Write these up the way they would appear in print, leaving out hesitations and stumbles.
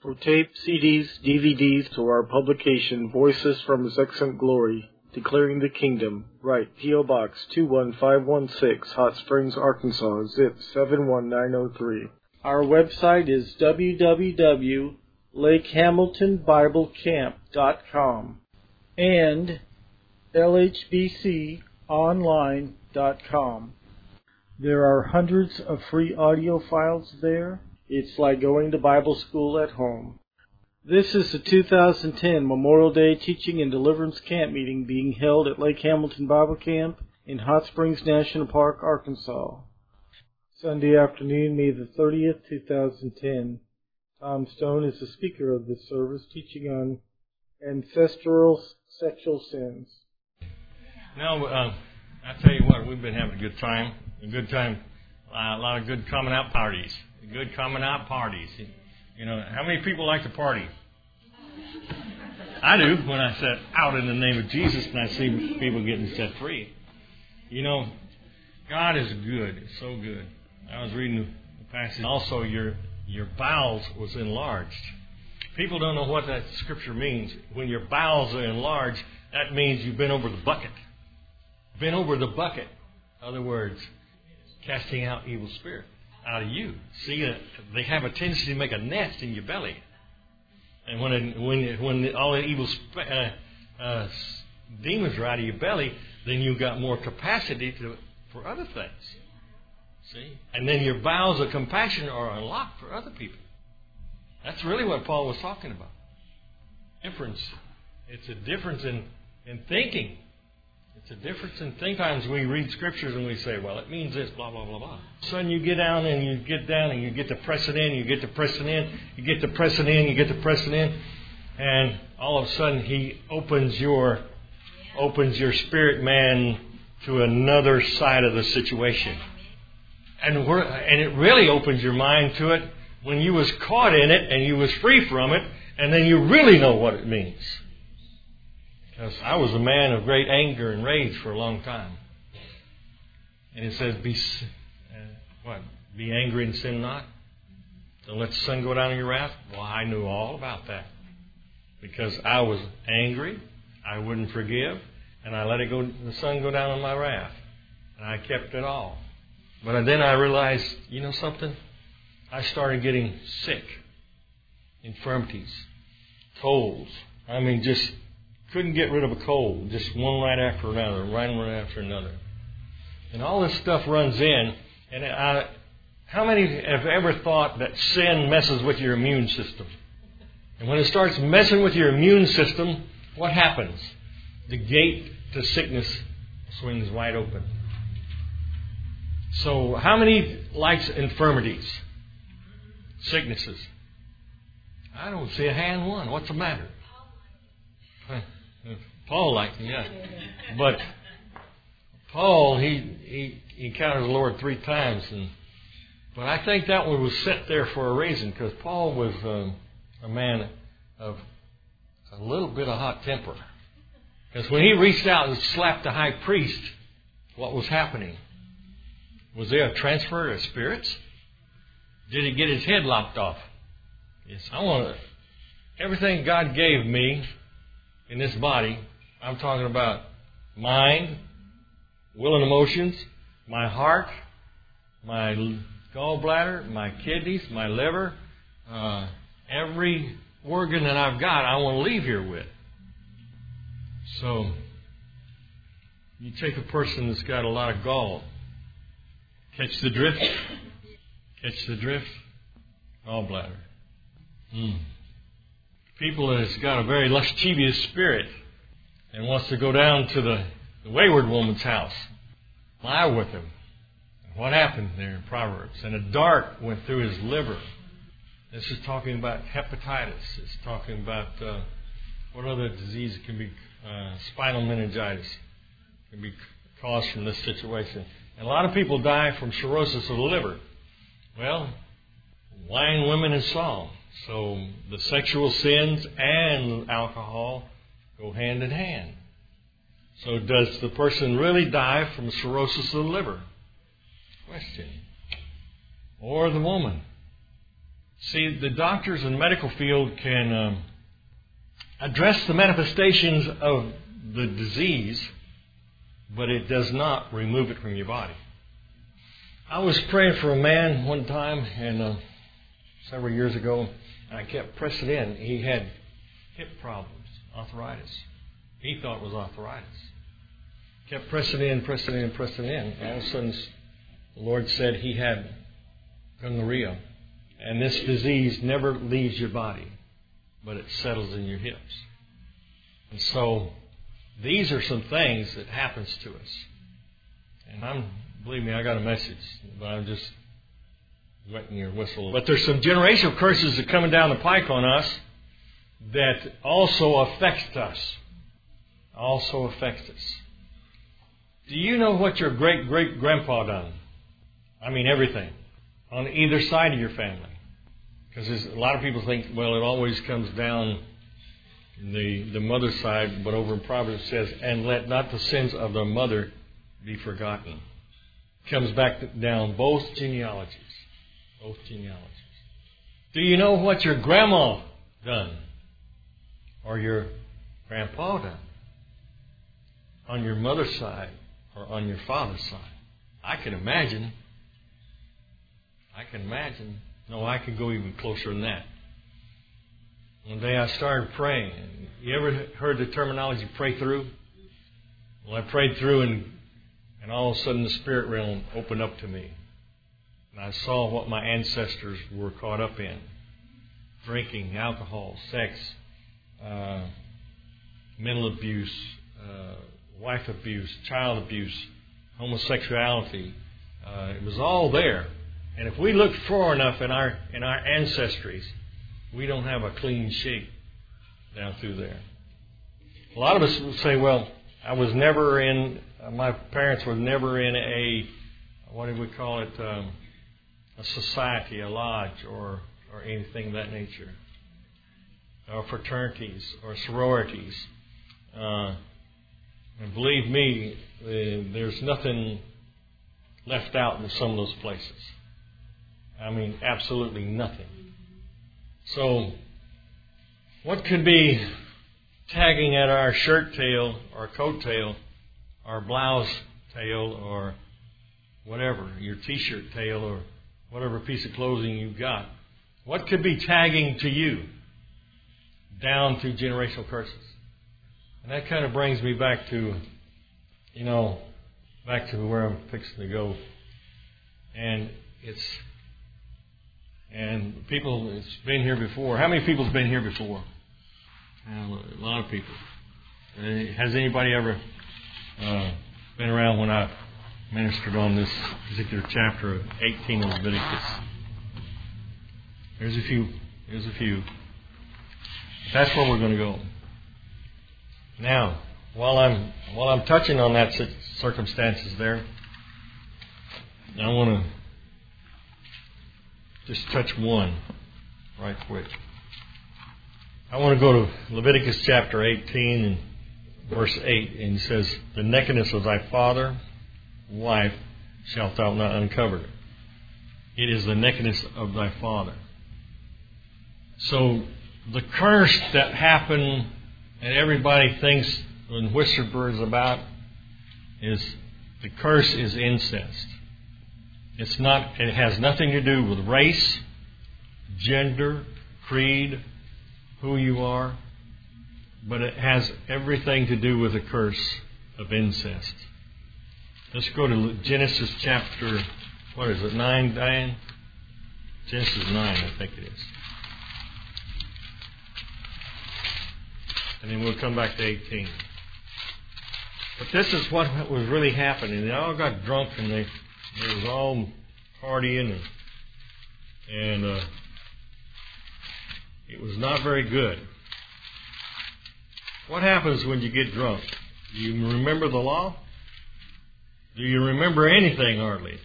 For tape, CDs, DVDs, to our publication, Voices from His Excellent Glory, Declaring the Kingdom, write P.O. Box 21516, Hot Springs, Arkansas, zip 71903. Our website is www.lakehamiltonbiblecamp.com and lhbconline.com. There are hundreds of free audio files there. It's like going to Bible school at home. This is the 2010 Memorial Day Teaching and Deliverance Camp Meeting being held at Lake Hamilton Bible Camp in Hot Springs National Park, Arkansas. Sunday afternoon, May the 30th, 2010. Tom Stone is the speaker of this service, teaching on ancestral sexual sins. Now, I tell you what, we've been having a good time. A lot of good coming out parties. You know, how many people like to party? I do, when I set out in the name of Jesus and I see people getting set free. You know, God is good. It's so good. I was reading the passage. Also, your bowels was enlarged. People don't know what that scripture means. When your bowels are enlarged, that means you've been over the bucket. In other words, casting out evil spirit out of you. See, they have a tendency to make a nest in your belly. And when all the evil demons are out of your belly, then you've got more capacity for other things. See? And then your bowels of compassion are unlocked for other people. That's really what Paul was talking about. Difference. It's a difference in thinking. It's a difference in thinking. Sometimes we read scriptures and we say, well, it means this, blah, blah, blah, blah. So you get down and you get to press it in, you get to pressing in, and all of a sudden he opens your spirit man to another side of the situation. And it really opens your mind to it when you was caught in it and you was free from it, and then you really know what it means. Because I was a man of great anger and rage for a long time. And it says, be angry and sin not. Don't let the sun go down on your wrath. Well, I knew all about that. Because I was angry, I wouldn't forgive, and I let the sun go down on my wrath. And I kept it all. But then I realized, you know something? I started getting sick. Infirmities. Colds. I mean, just couldn't get rid of a cold. Just one right after another. And all this stuff runs in. And how many have ever thought that sin messes with your immune system? And when it starts messing with your immune system, what happens? The gate to sickness swings wide open. So how many likes infirmities? Sicknesses? I don't see a hand one. What's the matter? Paul liked him, yeah. But Paul, he encountered the Lord 3 times. But I think that one was set there for a reason, because Paul was a man of a little bit of hot temper. Because when he reached out and slapped the high priest, what was happening? Was there a transfer of spirits? Did he get his head lopped off? Yes, everything God gave me in this body, I'm talking about mind, will and emotions, my heart, my gallbladder, my kidneys, my liver, every organ that I've got, I want to leave here with. So, you take a person that's got a lot of gall. Catch the drift? Gallbladder. People that's got a very lascivious spirit and wants to go down to the wayward woman's house, lie with him. What happened there in Proverbs? And a dart went through his liver. This is talking about hepatitis. It's talking about what other disease can be, spinal meningitis can be caused from this situation. And a lot of people die from cirrhosis of the liver. Well, wine, women, and song. So the sexual sins and alcohol go hand in hand. So does the person really die from cirrhosis of the liver? Question. Or the woman. See, the doctors in the medical field can address the manifestations of the disease, but it does not remove it from your body. I was praying for a man one time, and several years ago, and I kept pressing in. He had hip problems, arthritis. He thought it was arthritis. Kept pressing in. All of a sudden, the Lord said he had gonorrhea. And this disease never leaves your body, but it settles in your hips. And so, these are some things that happens to us. And believe me, I got a message, but I'm just wetting your whistle. But there's some generational curses that are coming down the pike on us that also affect us. Do you know what your great-great-grandpa done? I mean, everything. On either side of your family. Because a lot of people think, well, it always comes down the mother's side, but over in Proverbs it says, and let not the sins of the mother be forgotten. It comes back down both genealogies. Do you know what your grandma done? Or your grandpa done? On your mother's side or on your father's side? I can imagine. No, I could go even closer than that. One day I started praying. You ever heard the terminology pray through? Well, I prayed through and all of a sudden the spirit realm opened up to me. And I saw what my ancestors were caught up in. Drinking, alcohol, sex, mental abuse, wife abuse, child abuse, homosexuality. It was all there. And if we look far enough in our ancestries, we don't have a clean sheet down through there. A lot of us will say, well, my parents were never in what do we call it, a society, a lodge, or anything of that nature. Or fraternities, or sororities. And believe me, there's nothing left out in some of those places. I mean, absolutely nothing. So, what could be tagging at our shirt tail, or coat tail, our blouse tail, or whatever, your t-shirt tail, or whatever piece of clothing you've got? What could be tagging to you down through generational curses? And that kind of brings me back to where I'm fixing to go. And people, it's been here before. How many people's been here before? A lot of people. Has anybody ever been around when I ministered on this particular chapter of 18 of Leviticus? There's a few. That's where we're going to go. Now, while I'm touching on that circumstances there, I want to just touch one right quick. I want to go to Leviticus chapter 18 and verse 8, and it says, the nakedness of thy father, wife, shalt thou not uncover. It is the nakedness of thy father. So the curse that happened and everybody thinks and whispers about is the curse is incest. It has nothing to do with race, gender, creed, who you are, but it has everything to do with the curse of incest. Let's go to Genesis chapter, 9, Diane? Genesis 9, I think it is. And then we'll come back to 18. But this is what was really happening. They all got drunk and they was all partying and it was not very good. What happens when you get drunk? Do you remember the law? Do you remember anything hardly?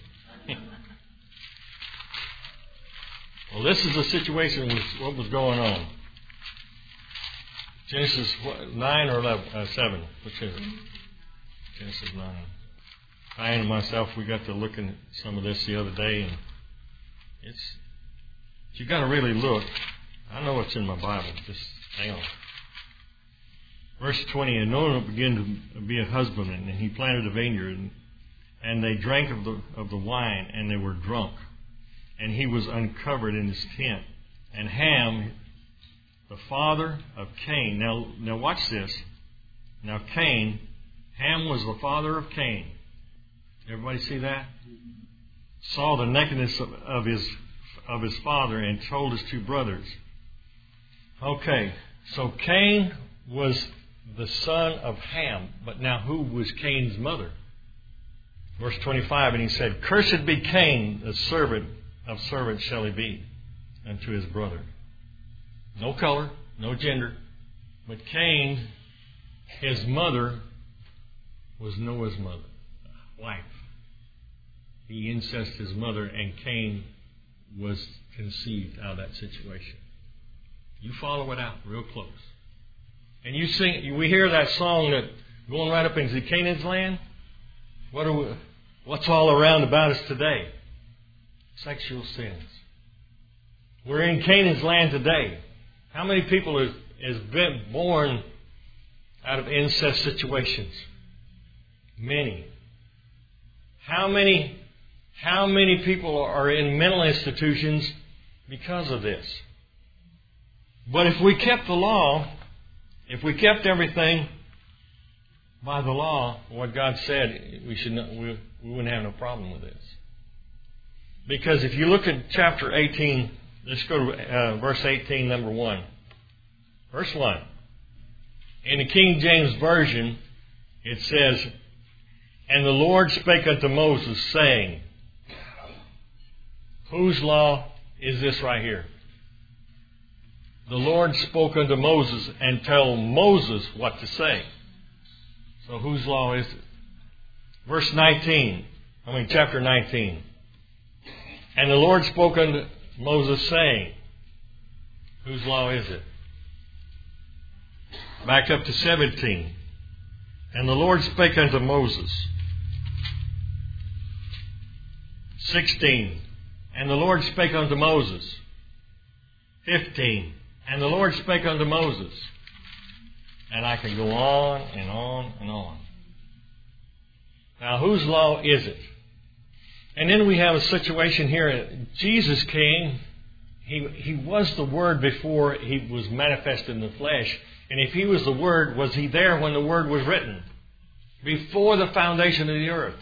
Well, this is the situation with what was going on. Genesis 9 or 7? Which is it? Genesis 9. Diane and myself, we got to look at some of this the other day, and You got to really look. I know it's in my Bible. Just hang on. Verse 20, and Noah began to be a husbandman, and he planted a vineyard, and they drank of the wine, and they were drunk. And he was uncovered in his tent. And Ham, the father of Cain. Now watch this. Now Ham was the father of Cain. Everybody see that? Saw the nakedness of his father and told his two brothers. Okay, so Cain was the son of Ham. But now who was Cain's mother? Verse 25, and he said, Cursed be Cain, the servant of servants shall he be unto his brother. No color, no gender. But Cain, his mother, was Noah's mother, wife. He incested his mother, and Cain was conceived out of that situation. You follow it out real close. And we hear that song that going right up into Canaan's land. What's all around about us today? Sexual sins. We're in Canaan's land today. How many people has been born out of incest situations? Many. How many people are in mental institutions because of this? But if we kept the law, if we kept everything by the law, what God said, we wouldn't have no problem with this. Because if you look at chapter 18, let's go to verse 18, number 1. Verse 1. In the King James Version, it says, And the Lord spake unto Moses, saying, whose law is this right here? The Lord spoke unto Moses and told Moses what to say. So whose law is it? Verse chapter 19. And the Lord spoke unto Moses, saying, whose law is it? Back up to 17. And the Lord spake unto Moses. 16. And the Lord spake unto Moses. 15. And the Lord spake unto Moses. And I can go on and on and on. Now, whose law is it? And then we have a situation here. Jesus came. He was the Word before He was manifested in the flesh. And if He was the Word, was He there when the Word was written? Before the foundation of the earth.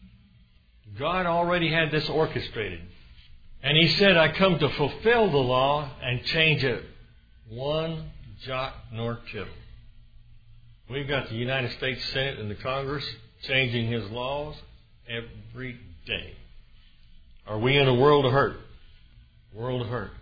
God already had this orchestrated. And He said, I come to fulfill the law and change it one jot nor tittle. We've got the United States Senate and the Congress changing His laws every day. Are we in a world of hurt? World of hurt.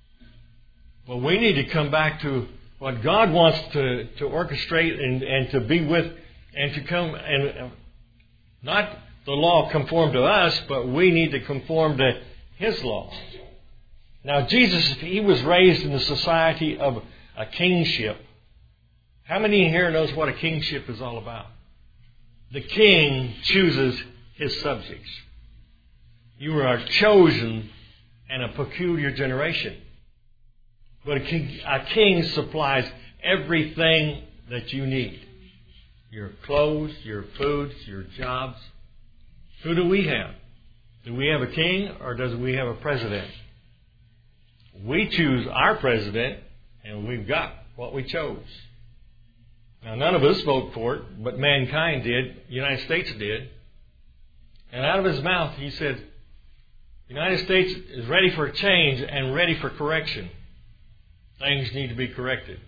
Well, we need to come back to what God wants to orchestrate and to be with and to come and not the law conform to us, but we need to conform to His law. Now, Jesus, He was raised in the society of a kingship. How many here knows what a kingship is all about? The king chooses his subjects. You are chosen and a peculiar generation. But a king supplies everything that you need. Your clothes, your foods, your jobs. Who do we have? Do we have a king or do we have a president? We choose our president and we've got what we chose. Now, none of us vote for it, but mankind did. The United States did. And out of his mouth, he said, the United States is ready for change and ready for correction. Things need to be corrected.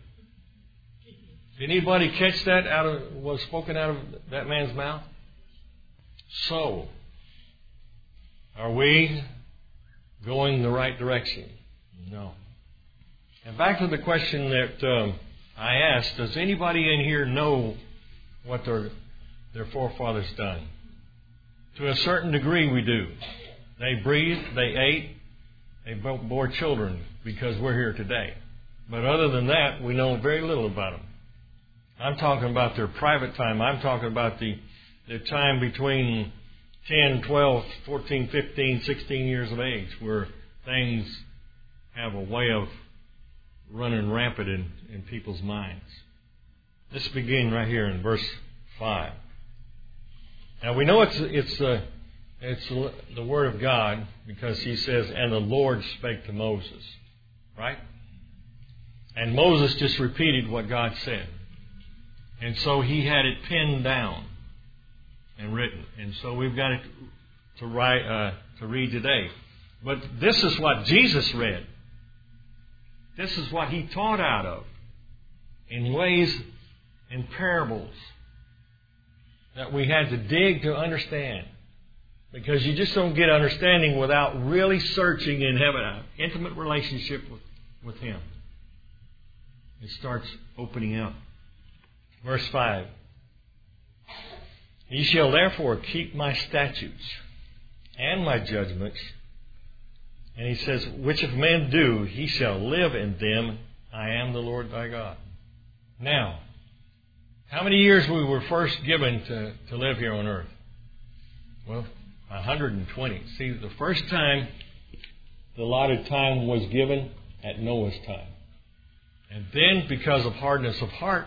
Did anybody catch that was spoken out of that man's mouth? So, are we going the right direction? No. And back to the question that I asked, does anybody in here know what their forefathers done? To a certain degree we do. They breathed, they ate, they bore children because we're here today. But other than that, we know very little about them. I'm talking about their private time. I'm talking about the time between 10, 12, 14, 15, 16 years of age where things have a way of running rampant in people's minds. Let's begin right here in verse 5. Now we know it's the Word of God, because he says, and the Lord spake to Moses. Right? And Moses just repeated what God said. And so he had it pinned down and written. And so we've got it to read today. But this is what Jesus read. This is what he taught out of, in ways, in parables, that we had to dig to understand. Because you just don't get understanding without really searching and having an intimate relationship with him. It starts opening up. Verse 5. Ye shall therefore keep my statutes and my judgments. And he says, which if men do, he shall live in them. I am the Lord thy God. Now, how many years we were first given to live here on earth? Well, 120. See, the first time the allotted time was given at Noah's time. And then, because of hardness of heart,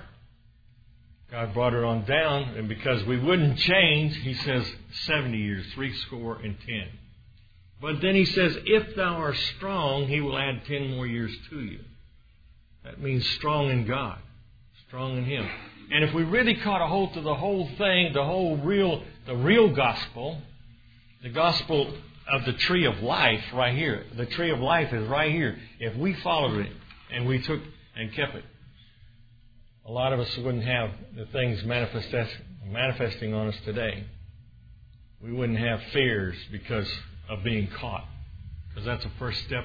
God brought it on down, and because we wouldn't change, he says 70 years, 70. But then he says, if thou art strong, he will add 10 more years to you. That means strong in God, strong in him. And if we really caught a hold to the whole thing, the real gospel, the gospel of the tree of life right here, the tree of life is right here. If we followed it and we took and kept it, a lot of us wouldn't have the things manifesting on us today. We wouldn't have fears because of being caught. Because that's the first step.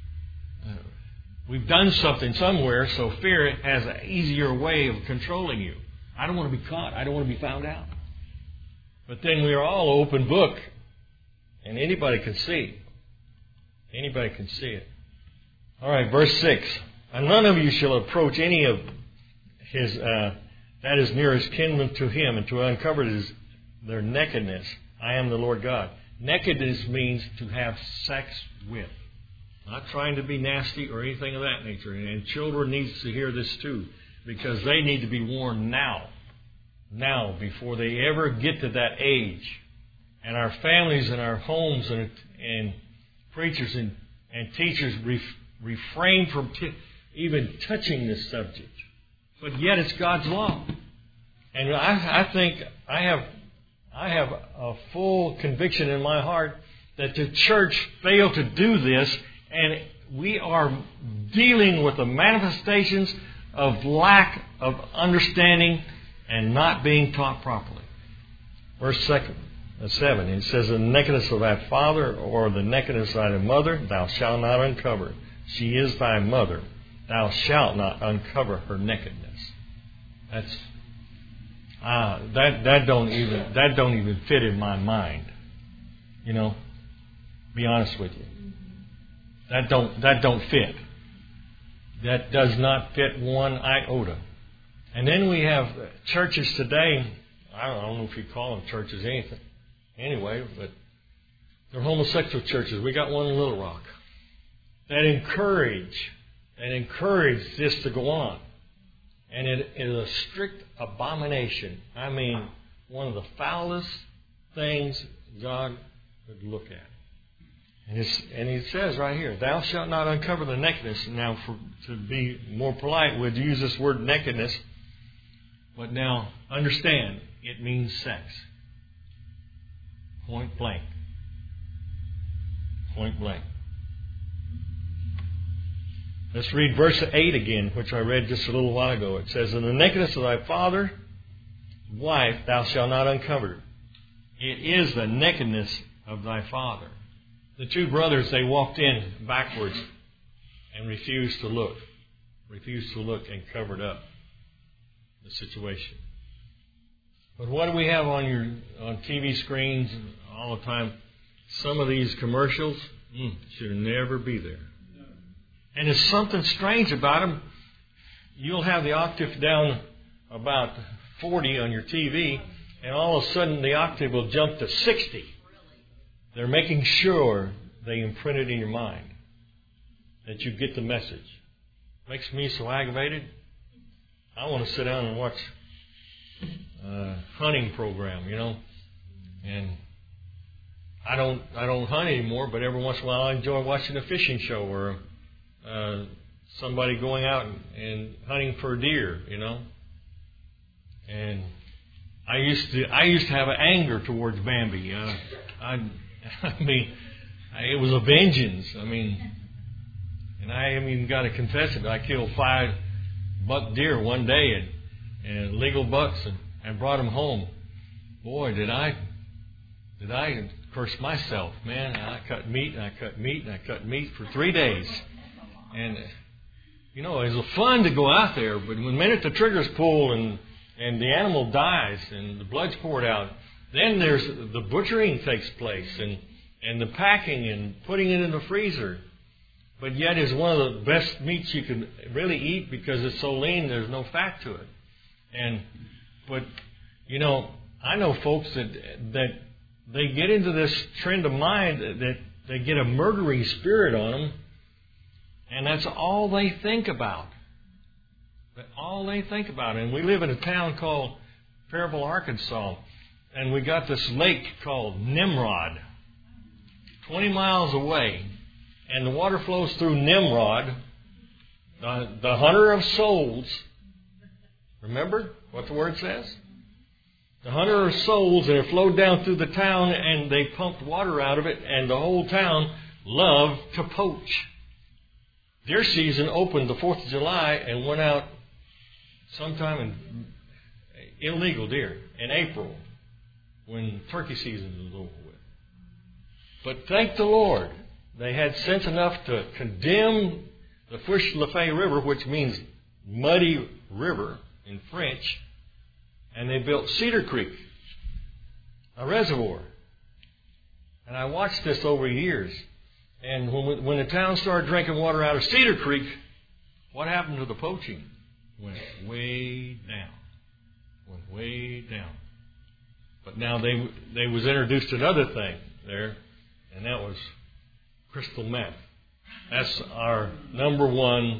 We've done something somewhere, so fear has an easier way of controlling you. I don't want to be caught. I don't want to be found out. But then we are all open book, and anybody can see. Anybody can see it. All right, verse 6. And none of you shall approach any of his that is nearest kinsman to him, and to uncover their nakedness. I am the Lord God. Nakedness means to have sex with. Not trying to be nasty or anything of that nature. And children need to hear this too, because they need to be warned now. Now, before they ever get to that age. And our families and our homes and preachers and teachers refrain from even touching this subject. But yet it's God's law. And I think I have a full conviction in my heart that the church failed to do this, and we are dealing with the manifestations of lack of understanding and not being taught properly. Verse 7, it says, the nakedness of thy father or the nakedness of thy mother thou shalt not uncover. She is thy mother. Thou shalt not uncover her nakedness. That's that don't even fit in my mind. You know, be honest with you. That don't fit. That does not fit one iota. And then we have churches today. I don't know if you call them churches anything. Anyway, but they're homosexual churches. We got one in Little Rock that encourage this to go on. And it is a strict abomination. I mean, one of the foulest things God could look at. And he says right here, thou shalt not uncover the nakedness. Now, to be more polite, we'd use this word nakedness. But now, understand, it means sex. Point blank. Point blank. Let's read verse 8 again, which I read just a little while ago. It says, in the nakedness of thy father's wife thou shalt not uncover. It is the nakedness of thy father. The two brothers, they walked in backwards and refused to look. Refused to look and covered up the situation. But what do we have on TV screens all the time? Some of these commercials should never be there. And there's something strange about them. You'll have the octave down about 40 on your TV, and all of a sudden the octave will jump to 60. They're making sure they imprint it in your mind. that you get the message. Makes me so aggravated. I want to sit down and watch a hunting program, and I don't hunt anymore, but every once in a while I enjoy watching a fishing show or somebody going out and hunting for deer, And I used to have an anger towards Bambi. It was a vengeance. And I haven't even got to confess it. I killed 5 buck deer one day and legal bucks and brought them home. Boy, did I curse myself, man. I cut meat and I cut meat and I cut meat for 3 days. And, it was fun to go out there, but the minute the trigger's pulled and the animal dies and the blood's poured out, then there's the butchering takes place and the packing and putting it in the freezer. But yet is one of the best meats you can really eat because it's so lean, there's no fat to it. But I know folks that they get into this trend of mind that they get a murdering spirit on them, and that's all they think about. That's all they think about. And we live in a town called Fayetteville, Arkansas, and we got this lake called Nimrod, 20 miles away. And the water flows through Nimrod, the hunter of souls. Remember what the word says? The hunter of souls, and it flowed down through the town, and they pumped water out of it, and the whole town loved to poach. Deer season opened the 4th of July and went out sometime in illegal deer in April when turkey season was over with. But thank the Lord, they had sense enough to condemn the Fouche-la-Fay River, which means muddy river in French, and they built Cedar Creek, a reservoir. And I watched this over years. And when the town started drinking water out of Cedar Creek, what happened to the poaching? Went way down. Went way down. But now they was introduced to another thing there, and that was crystal meth. That's our number one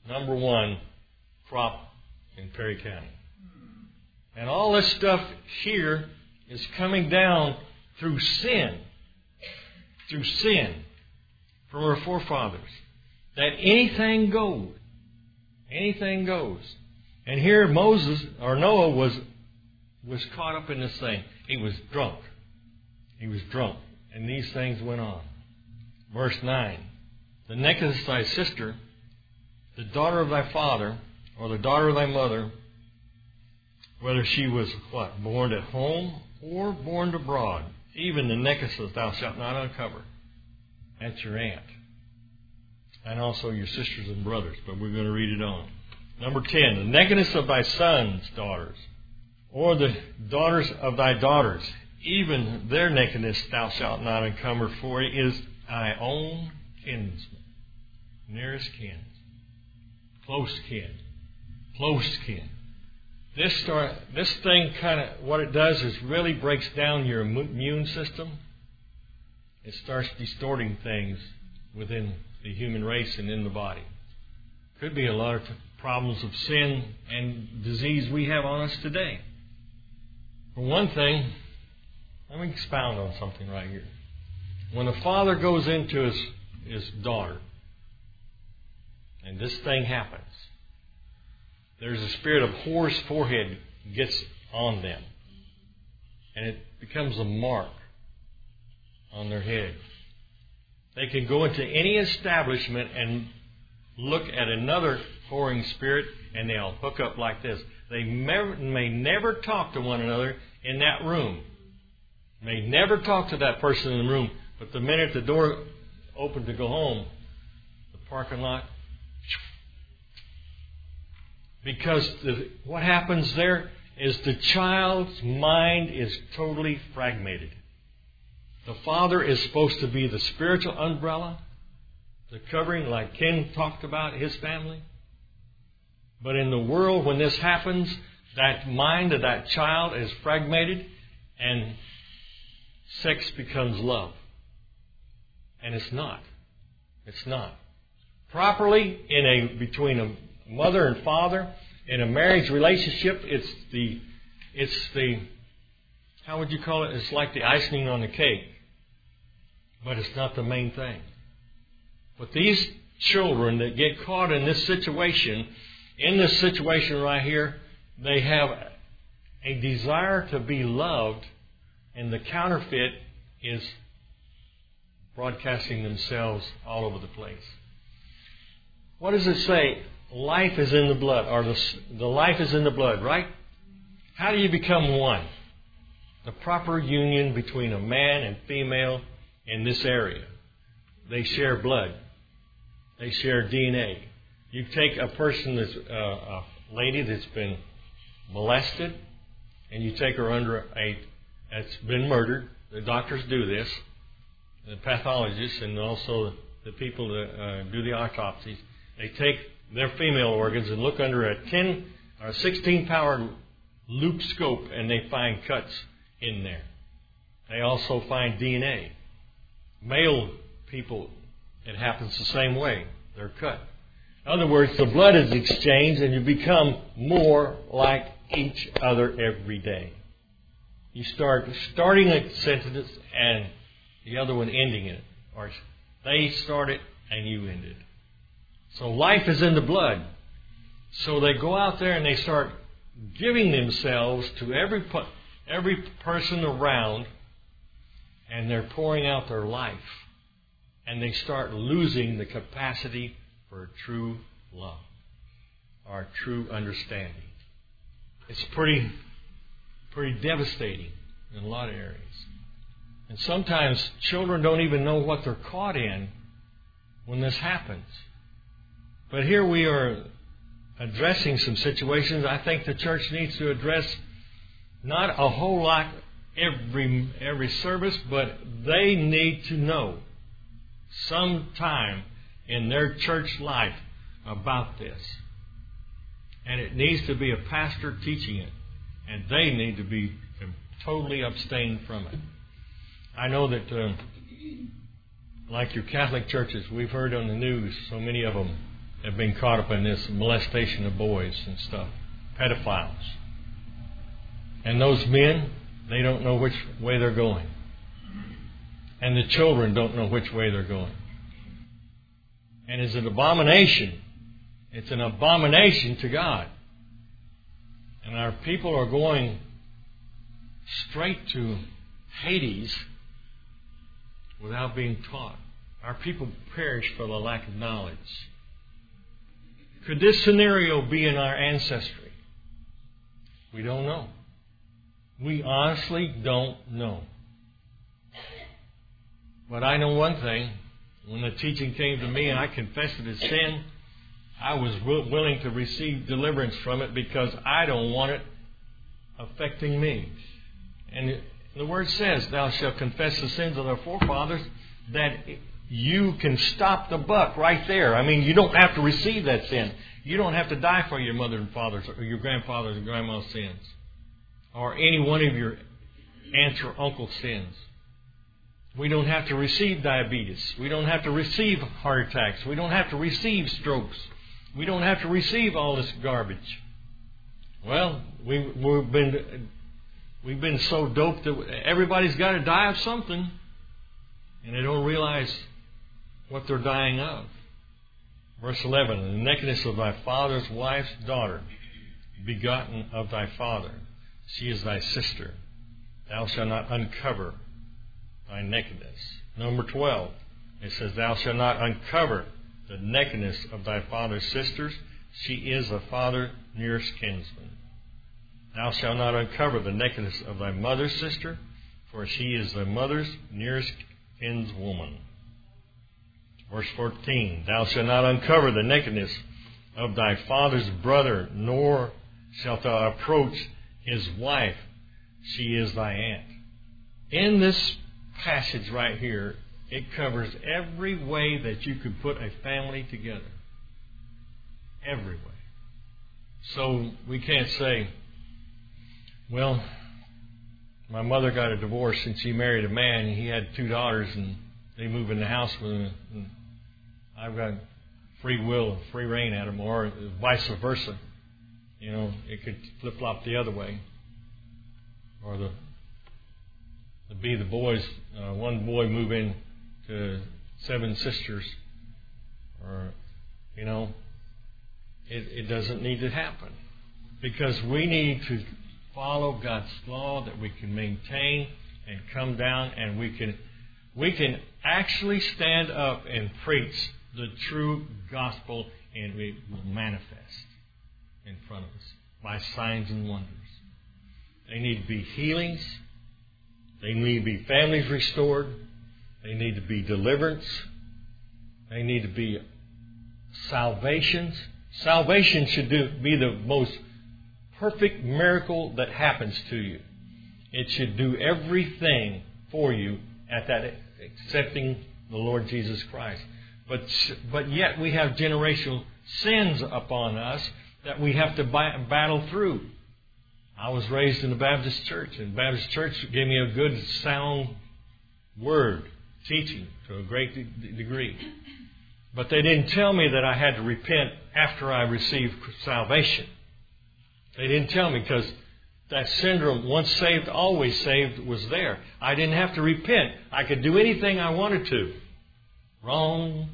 crop in Perry County. And all this stuff here is coming down through sin. Through sin from our forefathers. That anything goes. Anything goes. And here Noah was caught up in this thing. He was drunk. He was drunk. And these things went on. Verse 9. The nakedness of thy sister, the daughter of thy father, or the daughter of thy mother, whether she was what? Born at home or born abroad. Even the nakedness thou shalt not uncover. That's your aunt. And also your sisters and brothers. But we're going to read it on. Number 10. The nakedness of thy sons' daughters, or the daughters of thy daughters. Even their nakedness thou shalt not uncover, for it is thy own kinsman. Nearest kin. Close kin. Close kin. This thing kind of, what it does is really breaks down your immune system. It starts distorting things within the human race and in the body. Could be a lot of problems of sin and disease we have on us today. For one thing, let me expound on something right here. When a father goes into his daughter, and this thing happens, there's a spirit of whore's forehead gets on them. And it becomes a mark on their head. They can go into any establishment and look at another whoring spirit, and they'll hook up like this. They may never talk to one another in that room. May never talk to that person in the room. But the minute the door opened to go home, the parking lot, because what happens there is the child's mind is totally fragmented. The father is supposed to be the spiritual umbrella, the covering like Ken talked about his family. But in the world, when this happens, that mind of that child is fragmented and sex becomes love. And it's not. It's not. properly between a mother and father in a marriage relationship, it's the how would you call it? It's like the icing on the cake, but it's not the main thing. But these children that get caught in this situation right here, they have a desire to be loved, and the counterfeit is broadcasting themselves all over the place. What does it say? Life is in the blood, or the life is in the blood, right? How do you become one? The proper union between a man and female in this area. They share blood. They share DNA. You take a person that's a lady that's been molested, and you take her that's been murdered. The doctors do this, the pathologists, and also the people that do the autopsies. They take their female organs and look under a 10 or 16-power loop scope, and they find cuts in there. They also find DNA. Male people, it happens the same way. They're cut. In other words, the blood is exchanged, and you become more like each other every day. You start starting a sentence and the other one ending it. Or they start it and you end it. So life is in the blood. So they go out there and they start giving themselves to every person around, and they're pouring out their life. And they start losing the capacity for true love or true understanding. It's pretty devastating in a lot of areas. And sometimes children don't even know what they're caught in when this happens. But here we are addressing some situations I think the church needs to address, not a whole lot every service, but they need to know sometime in their church life about this. And it needs to be a pastor teaching it. And they need to be totally abstained from it. I know that, like your Catholic churches, we've heard on the news, so many of them have been caught up in this molestation of boys and stuff. Pedophiles. And those men, they don't know which way they're going. And the children don't know which way they're going. And it's an abomination. It's an abomination to God. And our people are going straight to Hades without being taught. Our people perish for the lack of knowledge. Could this scenario be in our ancestry? We don't know. We honestly don't know. But I know one thing. When the teaching came to me and I confessed it as sin, I was willing to receive deliverance from it because I don't want it affecting me. And the Word says, thou shalt confess the sins of thy forefathers, that you can stop the buck right there. I mean, you don't have to receive that sin. You don't have to die for your mother and father's or your grandfather's and grandma's sins, or any one of your aunts or uncle's sins. We don't have to receive diabetes. We don't have to receive heart attacks. We don't have to receive strokes. We don't have to receive all this garbage. Well, we've been so doped that everybody's got to die of something, and they don't realize what they're dying of. Verse 11, the nakedness of thy father's wife's daughter, begotten of thy father. She is thy sister. Thou shalt not uncover thy nakedness. Number 12, it says, thou shalt not uncover the nakedness of thy father's sisters. She is the father nearest kinsman. Thou shalt not uncover the nakedness of thy mother's sister, for she is the mother's nearest kinswoman. Verse 14, thou shalt not uncover the nakedness of thy father's brother, nor shalt thou approach his wife. She is thy aunt. In this passage right here, it covers every way that you could put a family together. Every way. So we can't say, well, my mother got a divorce and she married a man and he had 2 daughters and they move in the house with him. And I've got free will, free reign at them, or vice versa. You know, it could flip-flop the other way. Or the boys, one boy move in to 7 sisters. Or, you know, it doesn't need to happen. Because we need to follow God's law that we can maintain and come down, and we can actually stand up and preach the true gospel, and it will manifest in front of us by signs and wonders. They need to be healings. They need to be families restored. They need to be deliverance. They need to be salvations. Salvation should be the most perfect miracle that happens to you. It should do everything for you at that accepting the Lord Jesus Christ. But yet we have generational sins upon us that we have to battle through. I was raised in a Baptist church, and the Baptist church gave me a good, sound word, teaching to a great degree. But they didn't tell me that I had to repent after I received salvation. They didn't tell me, because that syndrome, once saved, always saved, was there. I didn't have to repent. I could do anything I wanted to. Wrong.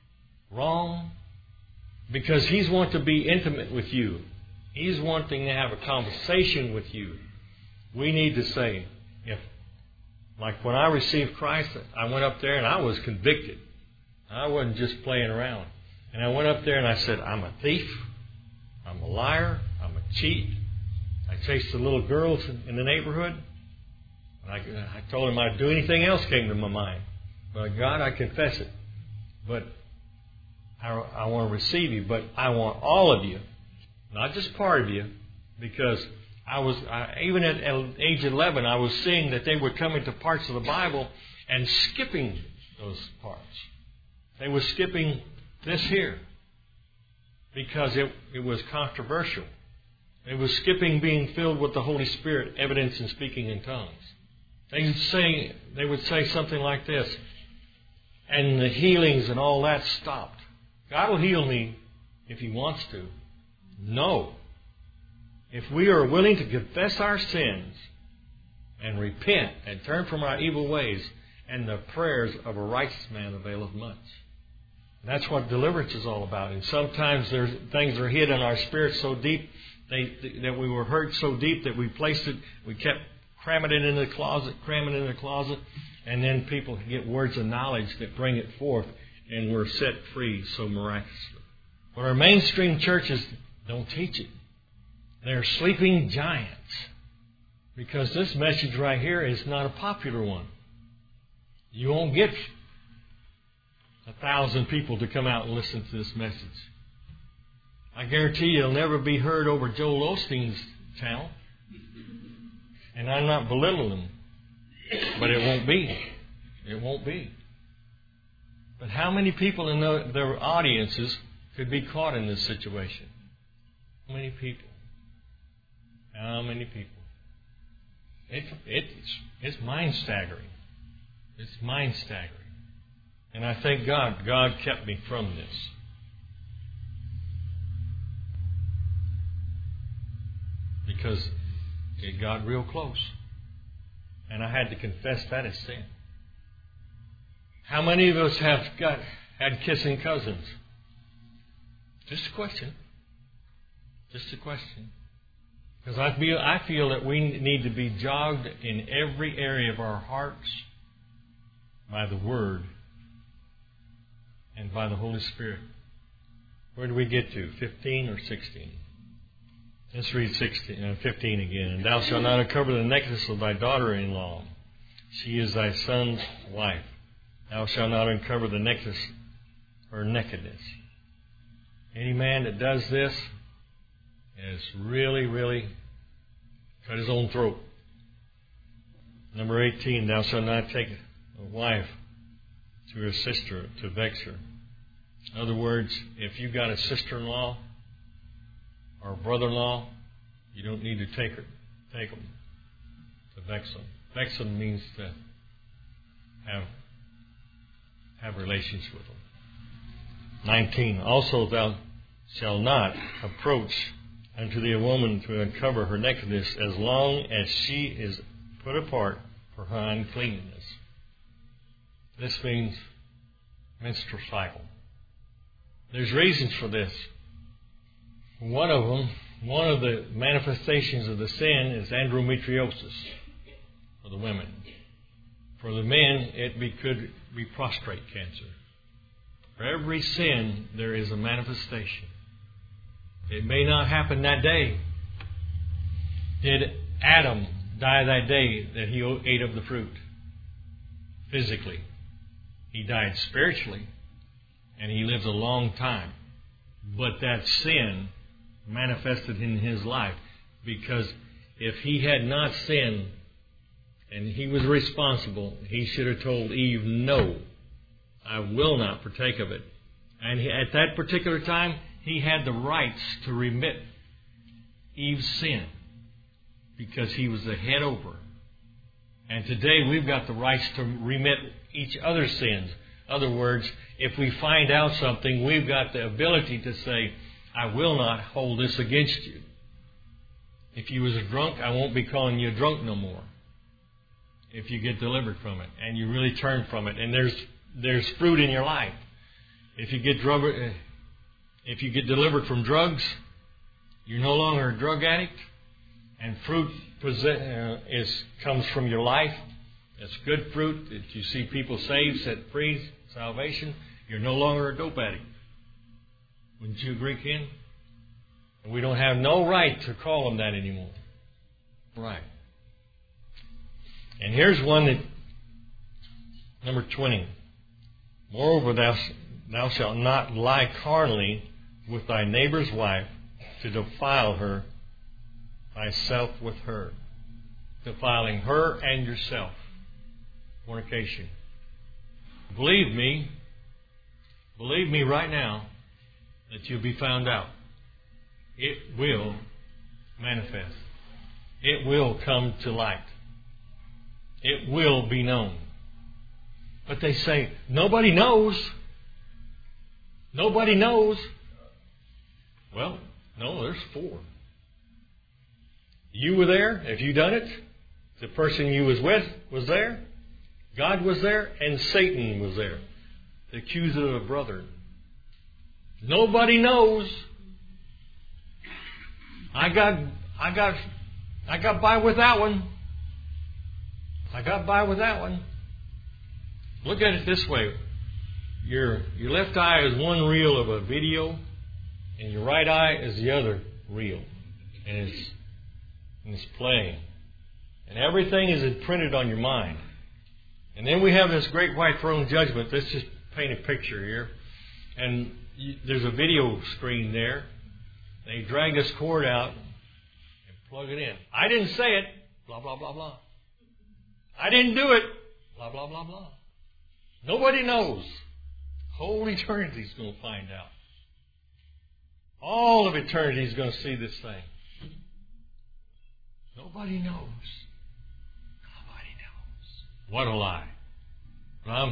Because He's wanting to be intimate with you. He's wanting to have a conversation with you. We need to say, like when I received Christ, I went up there and I was convicted. I wasn't just playing around. And I went up there and I said, I'm a thief. I'm a liar. I'm a cheat. I chased the little girls in the neighborhood. And I told them I'd do anything else came to my mind. But God, I confess it. But I want to receive you. But I want all of you. Not just part of you. Because even at age 11, I was seeing that they were coming to parts of the Bible and skipping those parts. They were skipping this here. Because it was controversial. They were skipping being filled with the Holy Spirit, evidence in speaking in tongues. They would say something like this, and the healings and all that stopped. God will heal me if He wants to. No. If we are willing to confess our sins and repent and turn from our evil ways, and the prayers of a righteous man availeth much. That's what deliverance is all about. And sometimes there's things are hid in our spirit so deep that we were hurt so deep that we placed it, we kept cramming it in the closet, and then people get words of knowledge that bring it forth, and we're set free so miraculously. But our mainstream churches don't teach it. They're sleeping giants. Because this message right here is not a popular one. You won't get 1,000 people to come out and listen to this message. I guarantee you it'll never be heard over Joel Osteen's channel. And I'm not belittling them. But it won't be. It won't be. But how many people in their audiences could be caught in this situation? How many people? How many people? It's mind-staggering. It's mind-staggering. And I thank God kept me from this. Because it got real close. And I had to confess that as sin. How many of us have had kissing cousins? Just a question. Just a question. Because I feel that we need to be jogged in every area of our hearts by the Word and by the Holy Spirit. Where do we get to? 15 or 16? Let's read 15 again. And thou shalt not uncover the nakedness of thy daughter-in-law. She is thy son's wife. Thou shalt not uncover the nakedness or nakedness. Any man that does this is really, really cut his own throat. Number 18, thou shalt not take a wife to her sister to vex her. In other words, if you've got a sister-in-law or a brother-in-law, you don't need to take them to vex them. Vex them means to have relations with them. 19. Also thou shalt not approach unto the woman to uncover her nakedness as long as she is put apart for her uncleanness. This means menstrual cycle. There's reasons for this. One of the manifestations of the sin is endometriosis for the women. For the men, could be prostate cancer. For every sin, there is a manifestation. It may not happen that day. Did Adam die that day that he ate of the fruit? Physically. He died spiritually, and he lived a long time. But that sin manifested in his life, because if he had not sinned and he was responsible, he should have told Eve, no, I will not partake of it. And at that particular time, he had the rights to remit Eve's sin because he was the head over. And today we've got the rights to remit each other's sins. In other words, if we find out something, we've got the ability to say, I will not hold this against you. If you was a drunk, I won't be calling you a drunk no more. If you get delivered from it and you really turn from it, and there's fruit in your life. If you get delivered from drugs, you're no longer a drug addict, and fruit comes from your life. It's good fruit that you see people saved, set free, salvation. You're no longer a dope addict. Wouldn't you agree, Ken? And we don't have no right to call them that anymore. Right. And here's one that, number 20. Moreover, thou shalt not lie carnally with thy neighbor's wife to defile her thyself with her. Defiling her and yourself. Fornication. Believe me right now that you'll be found out. It will manifest. It will come to light. It will be known. But they say, nobody knows. Nobody knows. Well, no, there's 4. You were there. Have you done it? The person you was with was there. God was there, and Satan was there. The accuser of the brethren. Nobody knows. I got by with that one. I got by with that one. Look at it this way. Your left eye is one reel of a video, and your right eye is the other reel. And it's playing. And everything is imprinted on your mind. And then we have this great white throne judgment. Let's just paint a picture here. And there's a video screen there. They drag this cord out and plug it in. I didn't say it. Blah, blah, blah, blah. I didn't do it. Blah, blah, blah, blah. Nobody knows. Whole eternity is going to find out. All of eternity is going to see this thing. Nobody knows. Nobody knows. What a lie. I'm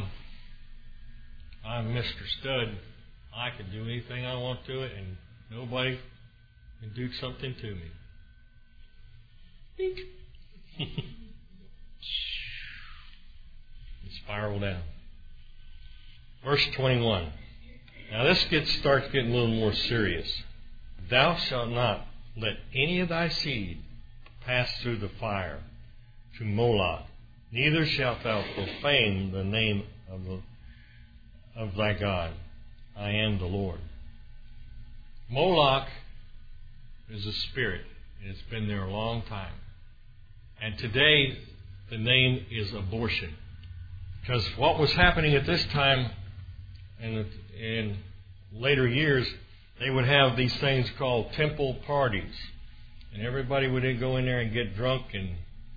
Mr. Stud. I can do anything I want to it, and nobody can do something to me. It spiraled down. Verse 21. Now this starts getting a little more serious. Thou shalt not let any of thy seed pass through the fire to Moloch, neither shalt thou profane the name of thy God. I am the Lord. Moloch is a spirit, and it's been there a long time. And today, the name is abortion. Because what was happening at this time, in later years, they would have these things called temple parties. And everybody would go in there and get drunk, and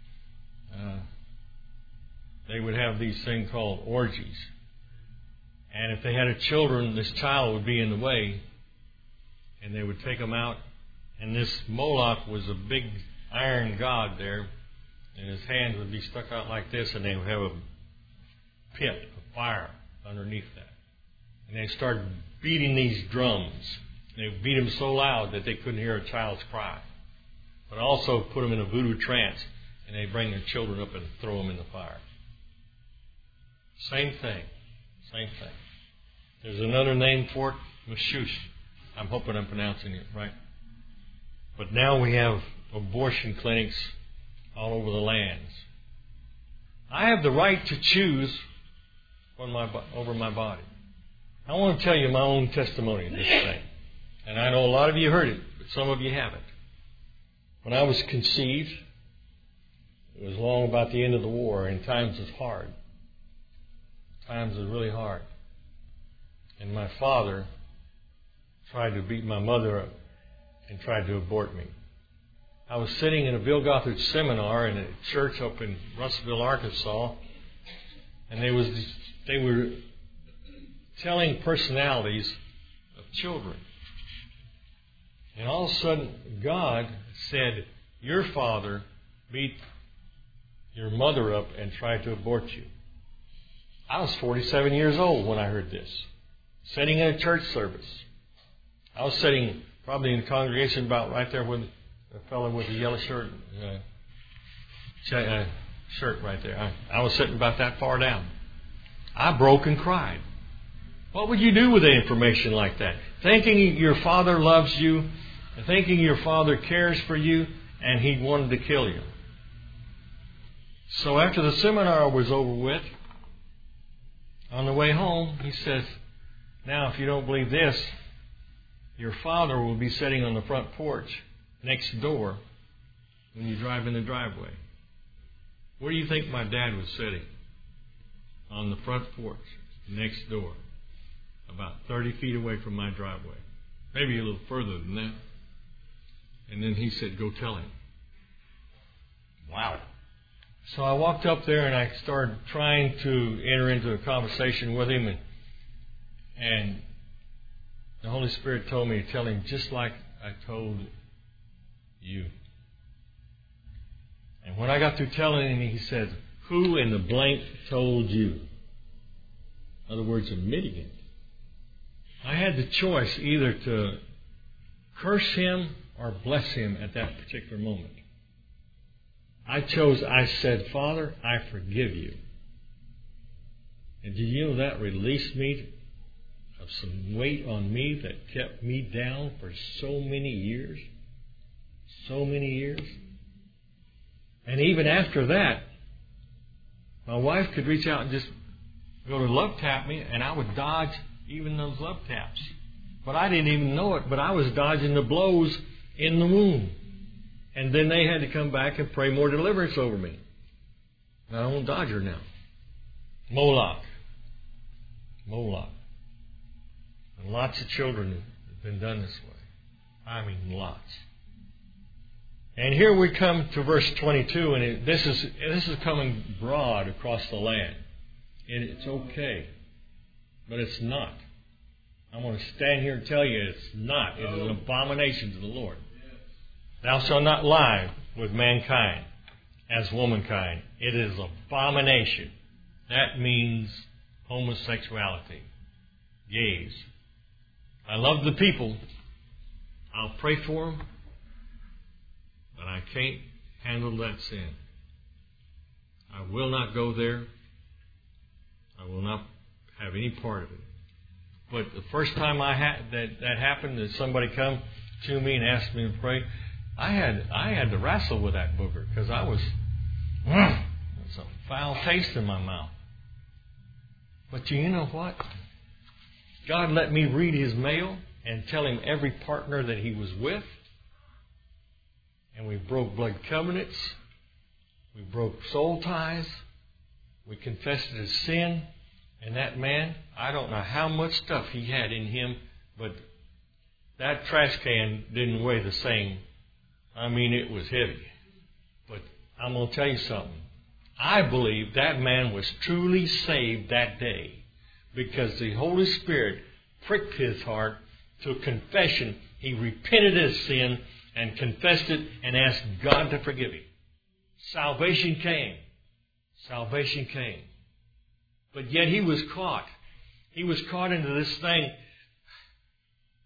they would have these things called orgies. And if they had a children, this child would be in the way, and they would take them out. And this Moloch was a big iron god there, and his hands would be stuck out like this, and they would have a pit of fire underneath that. And they started beating these drums. They beat them so loud that they couldn't hear a child's cry. But also put them in a voodoo trance, and they bring their children up and throw them in the fire. Same thing. Same thing. There's another name for it, Mashush. I'm hoping I'm pronouncing it right. But now we have abortion clinics all over the lands. I have the right to choose over my body. I want to tell you my own testimony of this thing. And I know a lot of you heard it, but some of you haven't. When I was conceived, it was long about the end of the war, and times was hard. Times was really hard. And my father tried to beat my mother up and tried to abort me. I was sitting in a Bill Gothard seminar in a church up in Russellville, Arkansas, and they were telling personalities of children. And all of a sudden, God said, your father beat your mother up and tried to abort you. I was 47 years old when I heard this, sitting in a church service. I was sitting probably in the congregation about right there with the fellow with the yellow shirt right there. I was sitting about that far down. I broke and cried. What would you do with the information like that? Thinking your father loves you, thinking your father cares for you, and he wanted to kill you. So after the seminar was over with, on the way home, he says, now if you don't believe this, your father will be sitting on the front porch next door when you drive in the driveway. Where do you think my dad was sitting? On the front porch next door, about 30 feet away from my driveway. Maybe a little further than that. And then he said, go tell him. Wow. So I walked up there and I started trying to enter into a conversation with him, and the Holy Spirit told me to tell him just like I told you. And when I got through telling him, he said, who in the blank told you? In other words, admitting it. I had the choice either to curse him or bless him at that particular moment. I said, Father, I forgive you. And do you know that released me of some weight on me that kept me down for so many years? So many years. And even after that, my wife could reach out and just go to love tap me, and I would dodge even those love taps. But I didn't even know it, but I was dodging the blows in the womb. And then they had to come back and pray more deliverance over me. I don't dodge her now. Moloch. And lots of children have been done this way. I mean, lots. And here we come to verse 22, and this is coming broad across the land. And it's okay. But it's not. I'm going to stand here and tell you it's not. It is an abomination to the Lord. Thou shalt not lie with mankind as womankind. It is abomination. That means homosexuality. Gays. I love the people. I'll pray for them. But I can't handle that sin. I will not go there. I will not have any part of it. But the first time that happened, that somebody come to me and asked me to pray, I had to wrestle with that booger because I was it's a foul taste in my mouth. But you know what? God let me read his mail and tell him every partner that he was with. And we broke blood covenants. We broke soul ties. We confessed his sin. And that man, I don't know how much stuff he had in him, but that trash can didn't weigh the same. I mean, it was heavy. But I'm going to tell you something. I believe that man was truly saved that day because the Holy Spirit pricked his heart to confession. He repented of his sin and confessed it and asked God to forgive him. Salvation came. Salvation came. But yet he was caught. He was caught into this thing.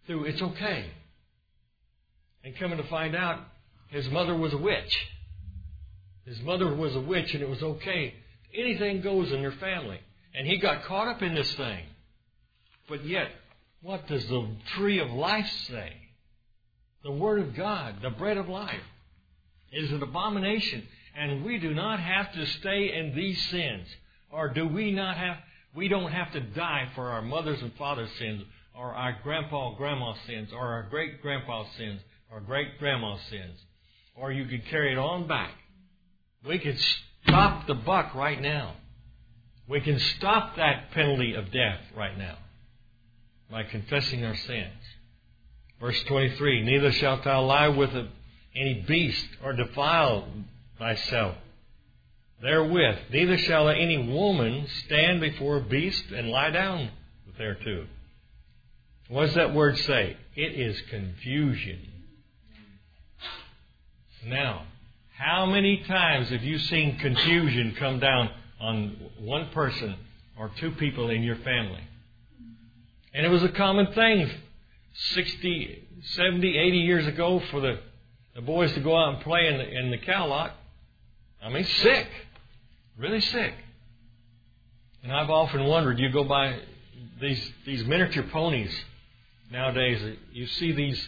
through it's okay. And coming to find out, his mother was a witch. His mother was a witch, and it was okay. Anything goes in your family. And he got caught up in this thing. But yet, what does the tree of life say? The Word of God, the bread of life, is an abomination. And we do not have to stay in these sins. Or do we not have, we don't have to die for our mother's and father's sins, or our grandpa and grandma's sins, or our great-grandpa's sins, or great-grandma's sins. Or you could carry it on back. We could stop the buck right now. We can stop that penalty of death right now by confessing our sins. Verse 23, neither shalt thou lie with any beast or defile thyself therewith. Neither shall any woman stand before a beast and lie down thereto. What does that word say? It is confusion. Now, how many times have you seen confusion come down on one person or two people in your family? And it was a common thing 60, 70, 80 years ago for the boys to go out and play in the cow lot. I mean, sick. Really sick. And I've often wondered, you go by these miniature ponies nowadays, you see these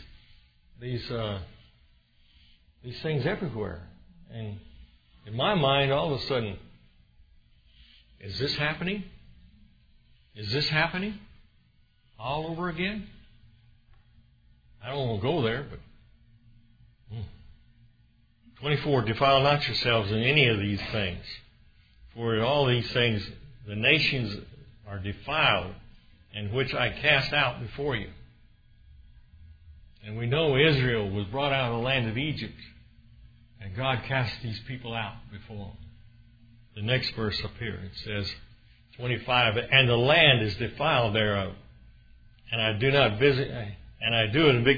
things everywhere. And in my mind, all of a sudden, is this happening? Is this happening? All over again? I don't want to go there, but 24, defile not yourselves in any of these things. For in all these things the nations are defiled, and which I cast out before you. And we know Israel was brought out of the land of Egypt, and God cast these people out before them. The next verse up here, it says, 25, and the land is defiled thereof, and I do not visit, and I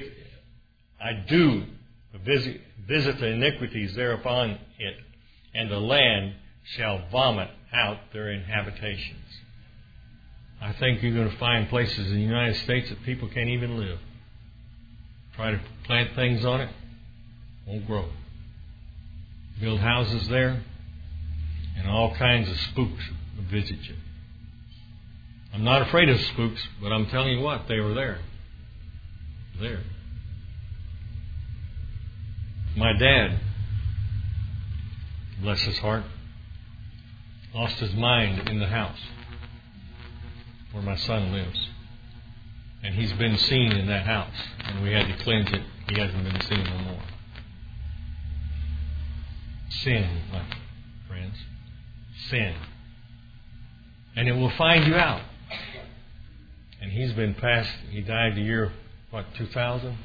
do visit the iniquities thereupon it, and the land shall vomit out their inhabitations. I think you're going to find places in the United States that people can't even live. Try to plant things on it, won't grow. Build houses there, and all kinds of spooks will visit you. I'm not afraid of spooks, but I'm telling you what, they were there. There. My dad, bless his heart, lost his mind in the house where my son lives. And he's been seen in that house. And we had to cleanse it. He hasn't been seen no more. Sin, my friends. Sin. And it will find you out. And he's been passed, he died the year, 2000?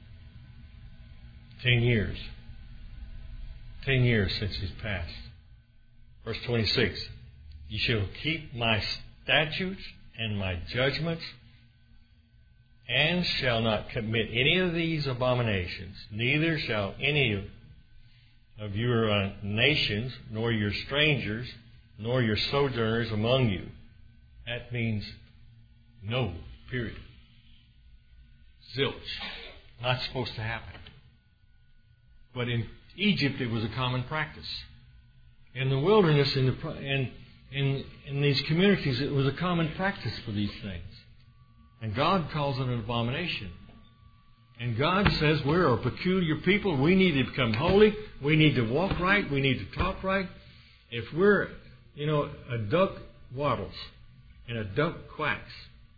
10 years. 10 years since he's passed. Verse 26. You shall keep my statutes and my judgments, and shall not commit any of these abominations, neither shall any of your nations, nor your strangers, nor your sojourners among you. That means no, period. Zilch. Not supposed to happen. But in Egypt it was a common practice. In the wilderness, in these communities, it was a common practice for these things. And God calls it an abomination. And God says we're a peculiar people. We need to become holy. We need to walk right. We need to talk right. If we're, a duck waddles and a duck quacks.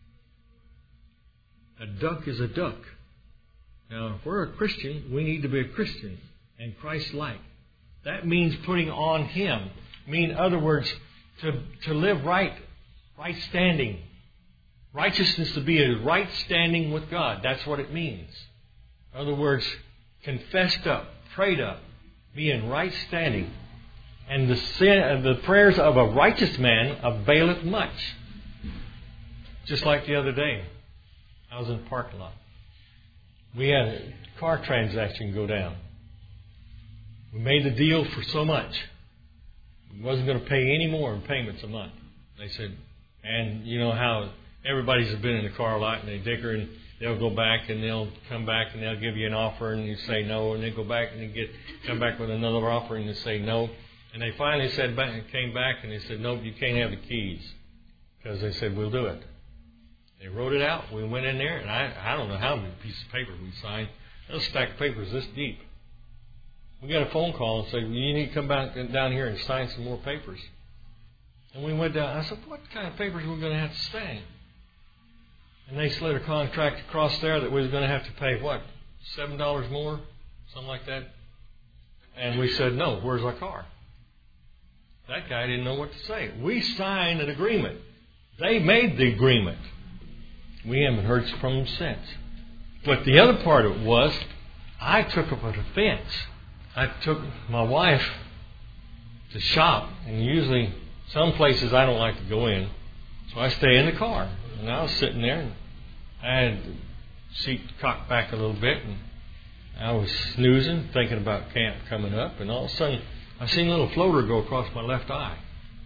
A duck is a duck. Now, if we're a Christian, we need to be a Christian and Christ-like. That means putting on Him. In other words, to live right standing. Righteousness to be a right standing with God. That's what it means. In other words, confessed up, prayed up, be in right standing. And the prayers of a righteous man availeth much. Just like the other day, I was in the parking lot. We had a car transaction go down. We made the deal for so much. We wasn't going to pay any more in payments a month. They said, and you know how everybody's been in the car lot and they they'll go back and they'll come back and they'll give you an offer and you say no, and they go back and they come back with another offer and you say no. And they finally came back and they said, no, you can't have the keys. Because they said, we'll do it. They wrote it out. We went in there, and I don't know how many pieces of paper we signed. Those stack of papers this deep. We got a phone call and said, you need to come back down here and sign some more papers. And we went down. I said, what kind of papers are we going to have to sign? And they slid a contract across there that we was going to have to pay, what, $7 more? Something like that. And we said, no, where's our car? That guy didn't know what to say. We signed an agreement. They made the agreement. We haven't heard from them since. But the other part of it was, I took up a defense. I took my wife to shop, and usually some places I don't like to go in, so I stay in the car. And I was sitting there, and I had the seat cocked back a little bit, and I was snoozing, thinking about camp coming up, and all of a sudden I seen a little floater go across my left eye.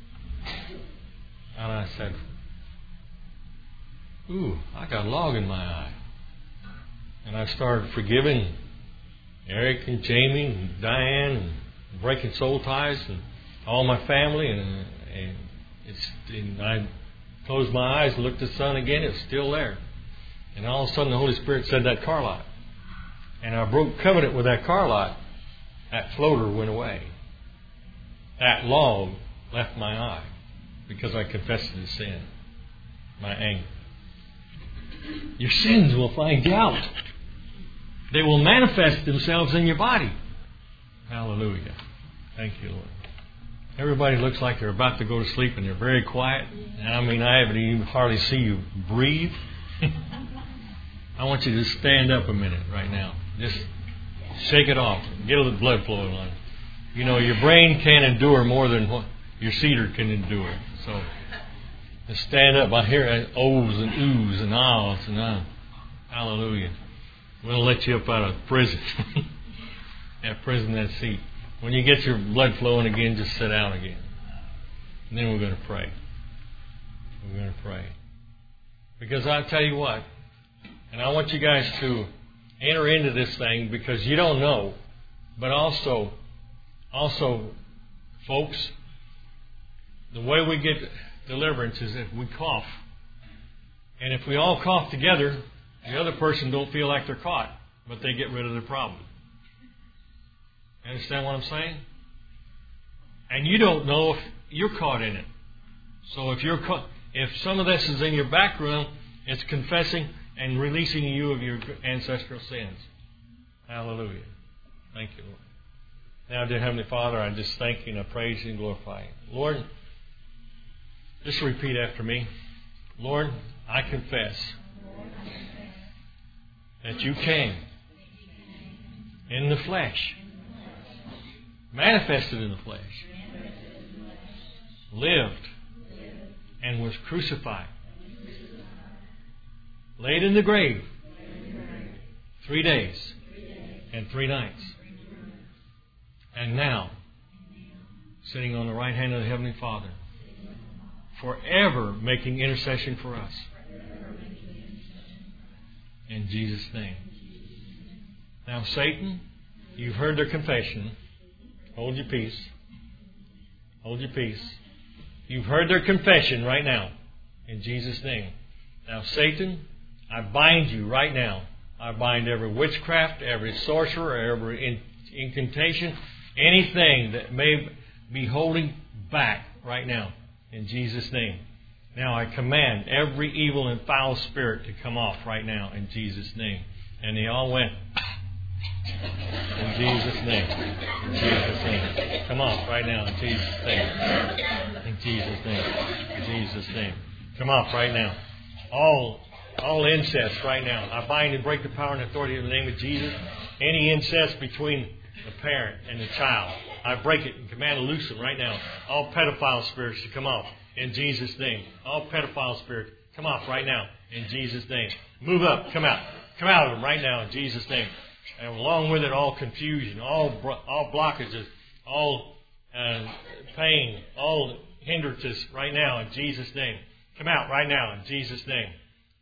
And I said, ooh, I got a log in my eye. And I started forgiving Eric and Jamie and Diane and breaking soul ties and all my family. And I closed my eyes and looked at the sun again. It was still there. And all of a sudden the Holy Spirit said, that car lot. And I broke covenant with that car lot. That floater went away. That log left my eye because I confessed the sin, my anger. Your sins will find you out. They will manifest themselves in your body. Hallelujah. Thank you, Lord. Everybody looks like they're about to go to sleep and they're very quiet. I mean, I haven't even hardly see you breathe. I want you to stand up a minute right now. Just shake it off. Get a little blood flowing on it. You know, your brain can't endure more than what your cedar can endure. So just stand up. I hear ohs and oohs and ahs and ah. Hallelujah. We'll let you up out of prison. That prison, that seat. When you get your blood flowing again, just sit down again. And then we're going to pray. We're going to pray. Because I'll tell you what, and I want you guys to enter into this thing because you don't know, but also, folks, the way we get deliverance is if we cough. And if we all cough together, the other person don't feel like they're caught, but they get rid of their problem. You understand what I'm saying? And you don't know if you're caught in it. So if some of this is in your background, it's confessing and releasing you of your ancestral sins. Hallelujah. Thank you, Lord. Now, dear Heavenly Father, I just thank you and I praise you and glorify you. Lord, just repeat after me. Lord, I confess that you came in the flesh, manifested in the flesh, lived and was crucified, laid in the grave 3 days and 3 nights, and now sitting on the right hand of the Heavenly Father, forever making intercession for us. In Jesus' name. Now, Satan, you've heard their confession. Hold your peace. Hold your peace. You've heard their confession right now. In Jesus' name. Now, Satan, I bind you right now. I bind every witchcraft, every sorcerer, every incantation, anything that may be holding back right now. In Jesus' name. Now I command every evil and foul spirit to come off right now in Jesus' name. And they all went. In Jesus' name. In Jesus' name. Come off right now in Jesus' name. In Jesus' name. In Jesus' name. Come off right now. All incest right now. I bind and break the power and authority in the name of Jesus. Any incest between the parent and the child, I break it and command to loose them right now. All pedophile spirits to come off in Jesus' name. All pedophile spirits, come off right now in Jesus' name. Move up, come out. Come out of them right now in Jesus' name. And along with it, all confusion, all blockages, all pain, all hindrances right now in Jesus' name. Come out right now in Jesus' name.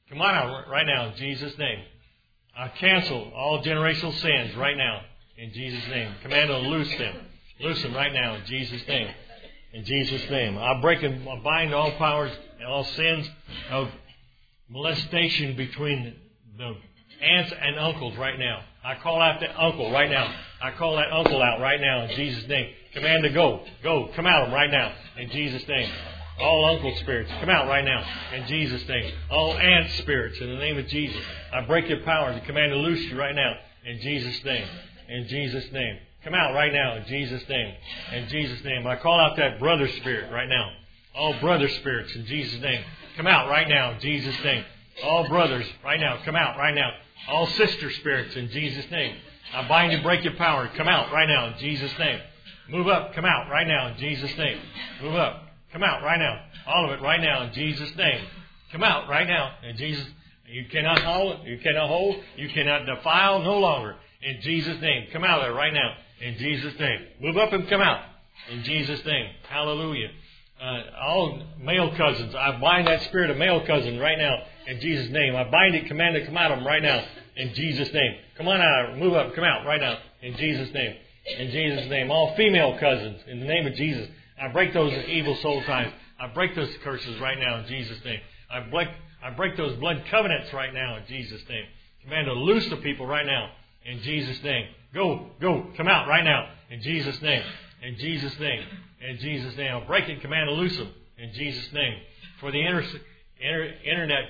Come on out right now in Jesus' name. I cancel all generational sins right now in Jesus' name. Command to loose them. Loose them right now in Jesus' name. In Jesus' name. I break and bind all powers and all sins of molestation between the aunts and uncles right now. I call out that uncle right now. I call that uncle out right now in Jesus' name. Command to go. Go. Come out of them right now in Jesus' name. All uncle spirits, come out right now in Jesus' name. All aunt spirits, in the name of Jesus. I break your powers and command to loose you right now in Jesus' name. In Jesus' name. Come out right now in Jesus' name. In Jesus' name. I call out that brother spirit right now. All brother spirits in Jesus' name. Come out right now in Jesus' name. All brothers right now. Come out right now. All sister spirits in Jesus' name. I bind and break your power. Come out right now in Jesus' name. Move up. Come out right now in Jesus' name. Move up. Come out right now. All of it right now in Jesus' name. Come out right now in Jesus. You cannot hold. You cannot hold. You cannot defile no longer. In Jesus' name. Come out of there right now. In Jesus' name. Move up and come out. In Jesus' name. Hallelujah. All male cousins. I bind that spirit of male cousin right now. In Jesus' name. I bind it. Command it to come out of them right now. In Jesus' name. Come on out. Move up. Come out right now. In Jesus' name. In Jesus' name. All female cousins. In the name of Jesus. I break those evil soul ties. I break those curses right now in Jesus' name. I break those blood covenants right now in Jesus' name. Command to loose the people right now in Jesus' name. Go, go, come out right now in Jesus' name. In Jesus' name. In Jesus' name. I'll break it. Command to loose them in Jesus' name. For the internet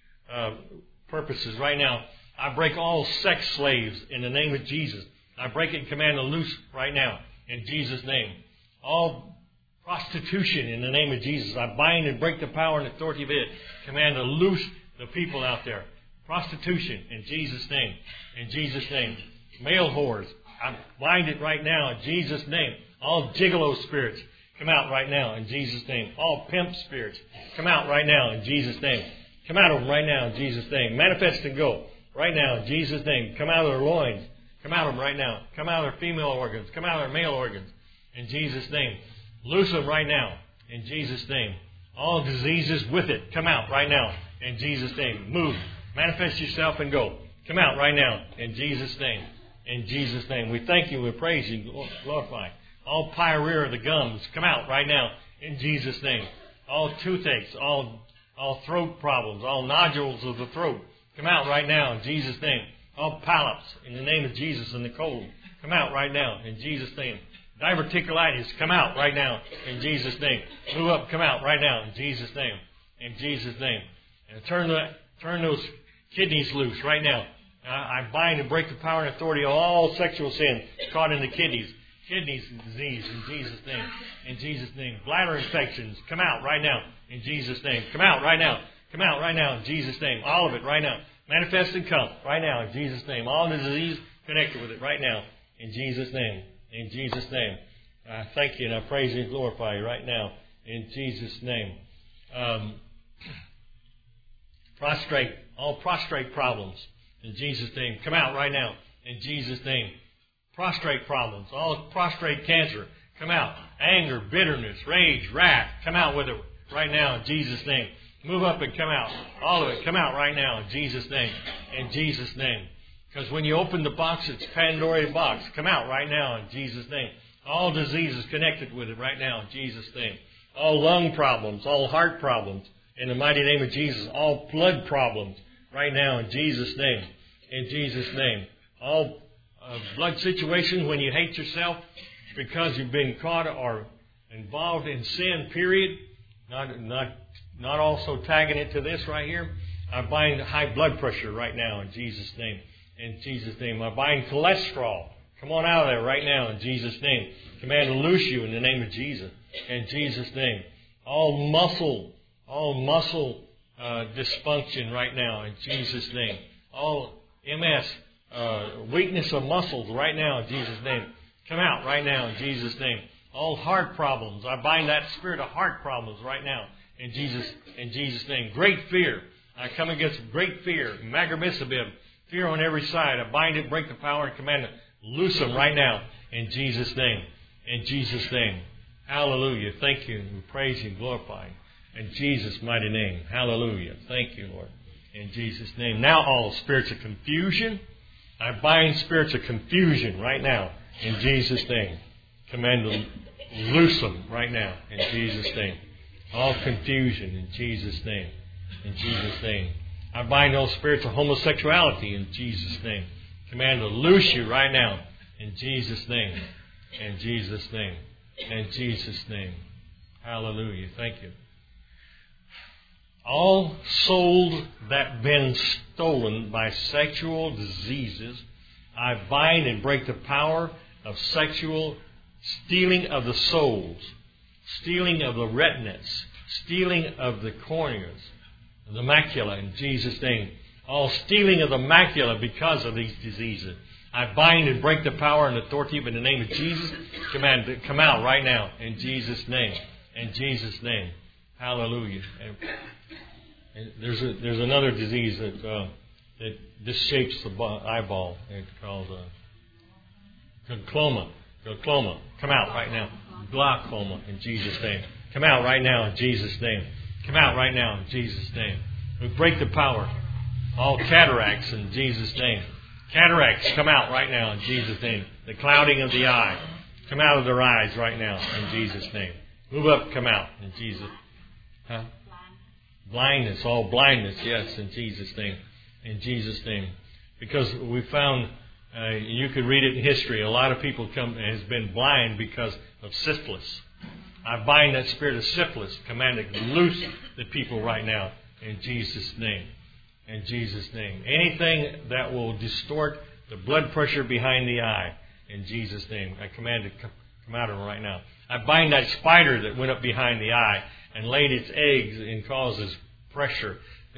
purposes right now, I break all sex slaves in the name of Jesus. I break it and command to loose right now in Jesus' name. All prostitution in the name of Jesus. I bind and break the power and authority of it. Command to loose the people out there. Prostitution in Jesus' name. In Jesus' name. Male whores. I bind it right now in Jesus' name. All gigolo spirits. Come out right now in Jesus' name. All pimp spirits. Come out right now in Jesus' name. Come out of them right now in Jesus' name. Manifest and go. Right now in Jesus' name. Come out of their loins. Come out of them right now. Come out of their female organs. Come out of their male organs. In Jesus' name. Loose them right now, in Jesus' name. All diseases with it, come out right now, in Jesus' name. Move, manifest yourself and go. Come out right now, in Jesus' name. In Jesus' name. We thank you, we praise you, glorify. All pyorrhea of the gums, come out right now, in Jesus' name. All toothaches, all throat problems, all nodules of the throat, come out right now, in Jesus' name. All polyps, in the name of Jesus, in the colon, come out right now, in Jesus' name. Diverticulitis, come out right now in Jesus' name. Move up, come out right now in Jesus' name. In Jesus' name. And turn those kidneys loose right now. I bind and break the power and authority of all sexual sin caught in the kidneys. Kidneys disease in Jesus' name. In Jesus' name. Bladder infections, come out right now in Jesus' name. Come out right now. Come out right now in Jesus' name. All of it right now. Manifest and come right now in Jesus' name. All the disease connected with it right now in Jesus' name. In Jesus' name. I thank you and I praise you and glorify you right now. In Jesus' name. All prostrate problems. In Jesus' name. Come out right now. In Jesus' name. Prostrate problems. All prostrate cancer. Come out. Anger, bitterness, rage, wrath. Come out with it right now in Jesus' name. Move up and come out. All of it. Come out right now in Jesus' name. In Jesus' name. Because when you open the box, it's Pandora's box. Come out right now in Jesus' name. All diseases connected with it right now in Jesus' name. All lung problems, all heart problems, in the mighty name of Jesus. All blood problems right now in Jesus' name. In Jesus' name. All blood situations when you hate yourself because you've been caught or involved in sin, period. Not also tagging it to this right here. I bind high blood pressure right now in Jesus' name. In Jesus' name. I bind cholesterol. Come on out of there right now in Jesus' name. Command to loose you in the name of Jesus. In Jesus' name. All muscle dysfunction right now in Jesus' name. All MS, weakness of muscles right now in Jesus' name. Come out right now in Jesus' name. All heart problems. I bind that spirit of heart problems right now in Jesus' name. Great fear. I come against great fear. Magormisabib. Fear on every side. I bind it, break the power, and command it. Loose them right now in Jesus' name. In Jesus' name. Hallelujah. Thank you. We praise you and glorify you. In Jesus' mighty name. Hallelujah. Thank you, Lord. in Jesus' name. Now all spirits of confusion, I bind spirits of confusion right now in Jesus' name. Command to loose them right now in Jesus' name. All confusion in Jesus' name. In Jesus' name. I bind all spirits of homosexuality in Jesus' name. Command to loose you right now in Jesus' name. In Jesus' name. In Jesus' name. Hallelujah. Thank you. All souls that been stolen by sexual diseases, I bind and break the power of sexual stealing of the souls, stealing of the retinas, stealing of the corneas, the macula in Jesus' name. All stealing of the macula because of these diseases. I bind and break the power and authority in the name of Jesus. Command to come out right now in Jesus' name. In Jesus' name. Hallelujah. And there's another disease that disshapes the eyeball. It's called glaucoma. Glaucoma. Come out right now. Glaucoma in Jesus' name. Come out right now in Jesus' name. Come out right now in Jesus' name. We break the power. All cataracts in Jesus' name. Cataracts, come out right now in Jesus' name. The clouding of the eye. Come out of their eyes right now in Jesus' name. Move up, come out in Jesus. Huh? Blindness, all blindness, yes, in Jesus' name. In Jesus' name. Because we found, you could read it in history, a lot of people has been blind because of syphilis. I bind that spirit of syphilis, command it loose the people right now in Jesus' name. In Jesus' name. Anything that will distort the blood pressure behind the eye, in Jesus' name. I command it to come out of them right now. I bind that spider that went up behind the eye and laid its eggs and causes pressure,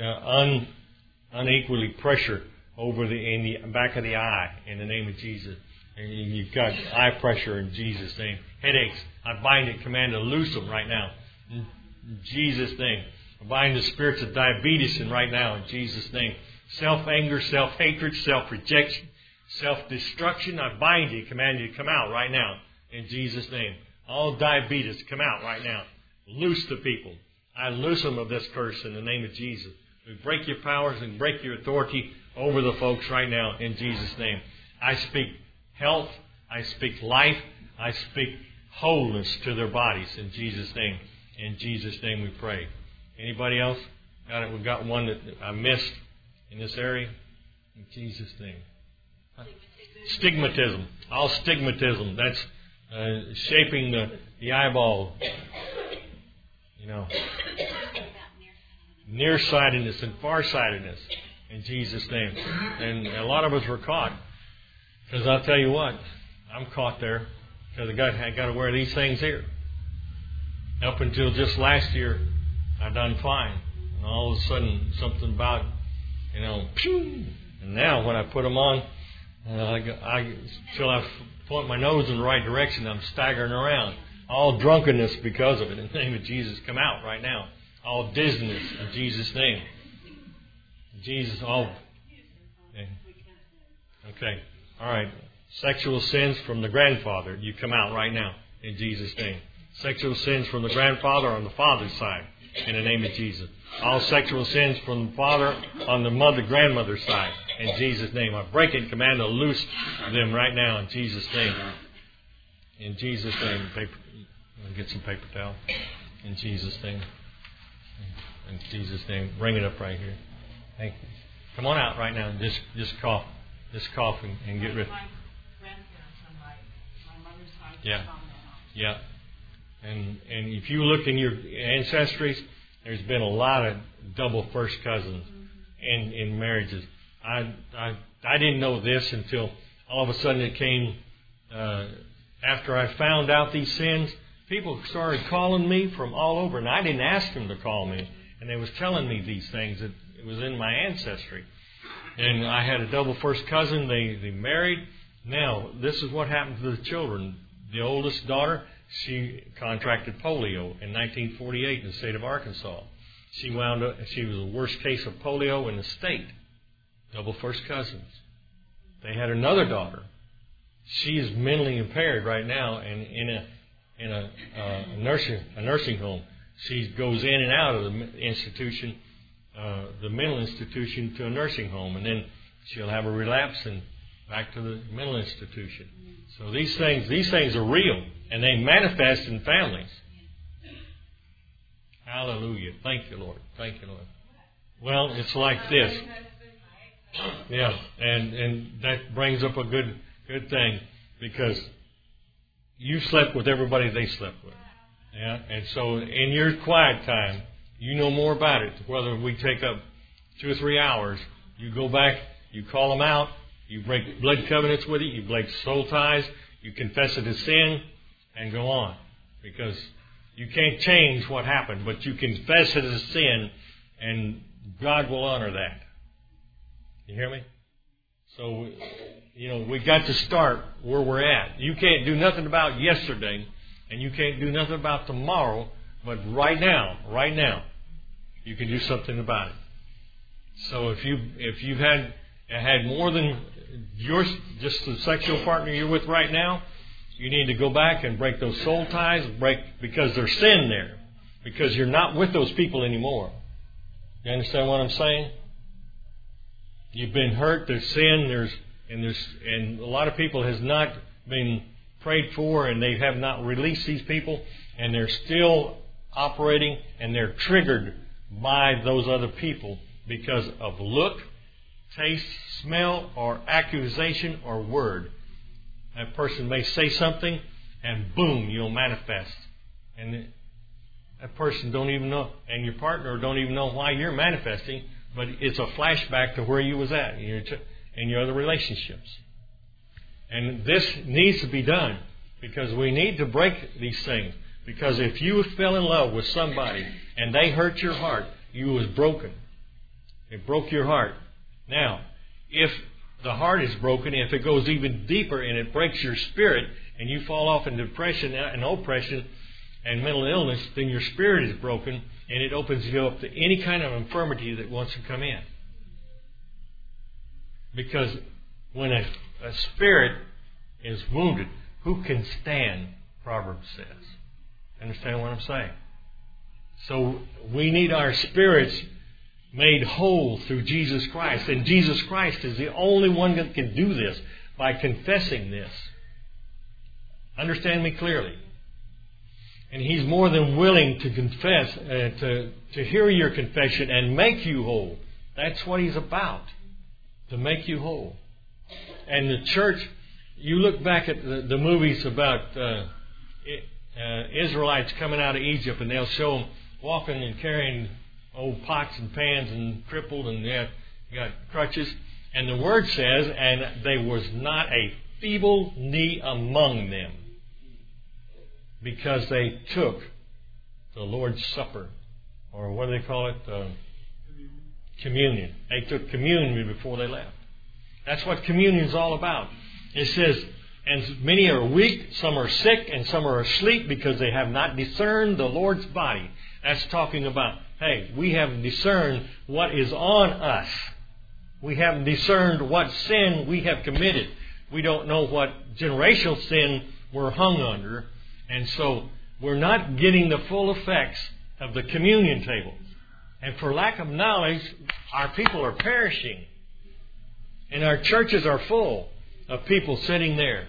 unequally pressure over in the back of the eye, in the name of Jesus. And you've got eye pressure in Jesus' name. Headaches, I bind it, command to loose them right now. In Jesus' name. I bind the spirits of diabetes in right now in Jesus' name. Self-anger, self-hatred, self-rejection, self-destruction. I bind you, command you to come out right now in Jesus' name. All diabetes, come out right now. Loose the people. I loose them of this curse in the name of Jesus. We break your powers and break your authority over the folks right now in Jesus' name. I speak health. I speak life. I speak wholeness to their bodies in Jesus' name. In Jesus' name we pray. Anybody else? Got it? We've got one that I missed in this area. In Jesus' name. Stigmatism. All stigmatism. That's shaping the eyeball. You know. Nearsightedness and farsightedness. In Jesus' name. And a lot of us were caught. Because I'll tell you what. I'm caught there. Because I got to wear these things here. Up until just last year, I done fine. And all of a sudden, something about, pew! And now when I put them on, till I point my nose in the right direction, I'm staggering around. All drunkenness because of it. In the name of Jesus, come out right now. All dizziness in Jesus' name. Jesus, all. Okay. All right. Sexual sins from the grandfather, you come out right now in Jesus' name. Sexual sins from the grandfather on the father's side, in the name of Jesus. All sexual sins from the father on the grandmother's side, in Jesus' name. I break and command to loose them right now in Jesus' name. In Jesus' name. I'll get some paper towel. In Jesus' name. In Jesus' name. Bring it up right here. Thank you. Come on out right now and just cough. Just cough and get rid. My grandparents on my mother's side. Yeah. Yeah. And if you look in your ancestries, there's been a lot of double first cousins in marriages. I didn't know this until all of a sudden it came after I found out these sins. People started calling me from all over, and I didn't ask them to call me. And they was telling me these things that it was in my ancestry. And I had a double first cousin. They married. Now, this is what happened to the children. The oldest daughter, she contracted polio in 1948 in the state of Arkansas. She was the worst case of polio in the state. Double first cousins. They had another daughter. She is mentally impaired right now and in a nursing home. She goes in and out of the institution the mental institution to a nursing home, and then she'll have a relapse and back to the mental institution. So these things are real, and they manifest in families. Hallelujah. Thank you, Lord. Thank you, Lord. Well, it's like this. Yeah, and that brings up a good thing, because you slept with everybody they slept with. Yeah, and so in your quiet time, you know more about it. Whether we take up 2 or 3 hours, you go back, you call them out, you break blood covenants with it, you break soul ties, you confess it as sin, and go on. Because you can't change what happened, but you confess it as sin, and God will honor that. You hear me? So, we got to start where we're at. You can't do nothing about yesterday, and you can't do nothing about tomorrow, but right now, you can do something about it. So if you've had more than just the sexual partner you're with right now, you need to go back and break those soul ties, because there's sin there, because you're not with those people anymore. You understand what I'm saying? You've been hurt. There's sin. And a lot of people has not been prayed for, and they have not released these people, and they're still operating, and they're triggered by those other people because of look, taste, smell, or accusation or word. That person may say something, and boom, you'll manifest. And that person don't even know, and your partner don't even know why you're manifesting, but it's a flashback to where you was at in your other relationships. And this needs to be done, because we need to break these things. Because if you fell in love with somebody and they hurt your heart, you was broken. It broke your heart. Now, if the heart is broken, if it goes even deeper and it breaks your spirit, and you fall off in depression and oppression and mental illness, then your spirit is broken, and it opens you up to any kind of infirmity that wants to come in. Because when a spirit is wounded, who can stand, Proverbs says. Understand what I'm saying? So we need our spirits made whole through Jesus Christ. And Jesus Christ is the only one that can do this by confessing this. Understand me clearly. And He's more than willing to confess, to hear your confession and make you whole. That's what He's about, to make you whole. And the church, you look back at the movies about Israelites coming out of Egypt, and they'll show them walking and carrying old pots and pans and crippled, and they got crutches. And the Word says, and there was not a feeble knee among them, because they took the Lord's Supper, or what do they call it? Communion. They took communion before they left. That's what communion is all about. It says, and many are weak, some are sick, and some are asleep because they have not discerned the Lord's body. That's talking about, hey, we haven't discerned what is on us. We haven't discerned what sin we have committed. We don't know what generational sin we're hung under. And so we're not getting the full effects of the communion table. And for lack of knowledge, our people are perishing. And our churches are full of people sitting there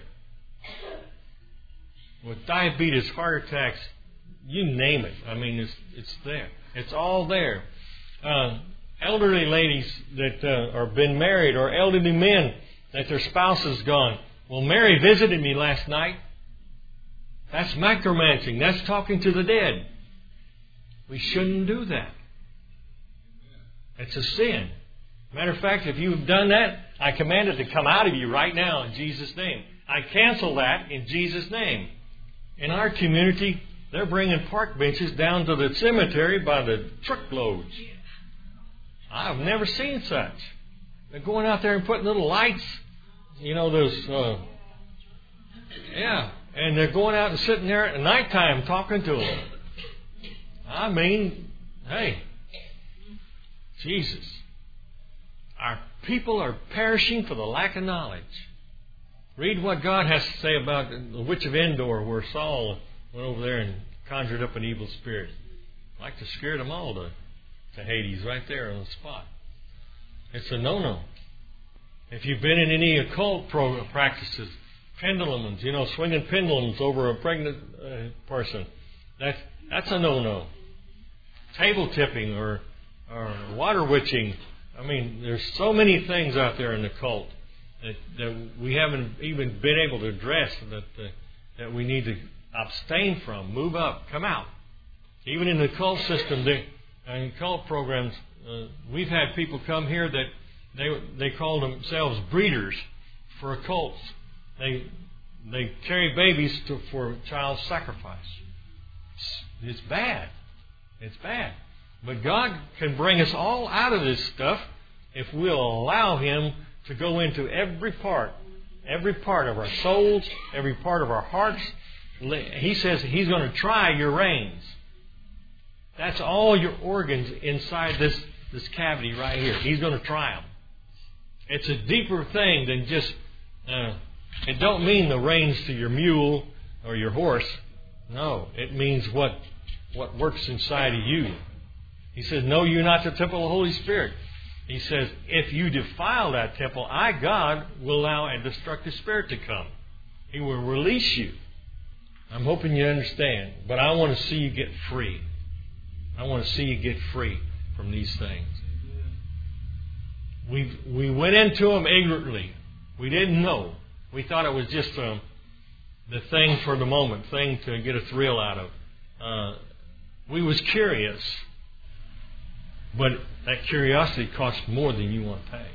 with diabetes, heart attacks, you name it. I mean, it's there. It's all there. Elderly ladies that are been married, or elderly men that their spouse is gone. Well, Mary visited me last night. That's necromancy. That's talking to the dead. We shouldn't do that. It's a sin. Matter of fact, if you've done that, I command it to come out of you right now in Jesus' name. I cancel that in Jesus' name. In our community, they're bringing park benches down to the cemetery by the truckloads. I've never seen such. They're going out there and putting little lights, those, and they're going out and sitting there at nighttime talking to them. I mean, hey, Jesus. Our people are perishing for the lack of knowledge. Read what God has to say about the witch of Endor, where Saul went over there and conjured up an evil spirit. I'd like to scare them all to to Hades right there on the spot. It's a no-no. If you've been in any occult practices, pendulums, swinging pendulums over a pregnant person, that's a no-no. Table tipping or water witching. I mean, there's so many things out there in the cult that we haven't even been able to address that we need to abstain from. Move up, come out. Even in the cult system, in cult programs, we've had people come here that they call themselves breeders for occults. They carry babies for child sacrifice. It's bad. It's bad. But God can bring us all out of this stuff if we'll allow Him to go into every part of our souls, every part of our hearts. He says He's going to try your reins. That's all your organs inside this cavity right here. He's going to try them. It's a deeper thing than just... it don't mean the reins to your mule or your horse. No, it means what works inside of you. He says, "Know you not the temple of the Holy Spirit." He says, if you defile that temple, I, God, will allow a destructive spirit to come. He will release you. I'm hoping you understand. But I want to see you get free. I want to see you get free from these things. We went into them ignorantly. We didn't know. We thought it was just the thing for the moment, thing to get a thrill out of. We was curious. But that curiosity costs more than you want to pay.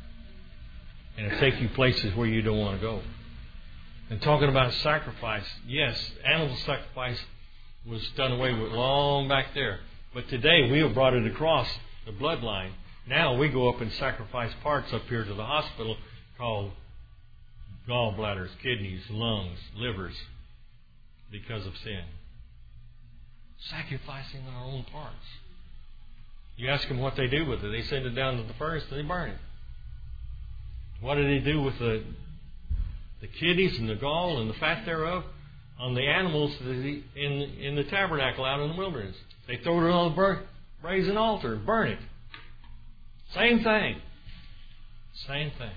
And it'll take you places where you don't want to go. And talking about sacrifice, yes, animal sacrifice was done away with long back there. But today we have brought it across the bloodline. Now we go up and sacrifice parts up here to the hospital called gallbladders, kidneys, lungs, livers, because of sin. Sacrificing our own parts. You ask them what they do with it. They send it down to the furnace and they burn it. What do they do with the kidneys and the gall and the fat thereof on the animals in the tabernacle out in the wilderness? They throw it on the brazen altar and burn it. Same thing. Same thing.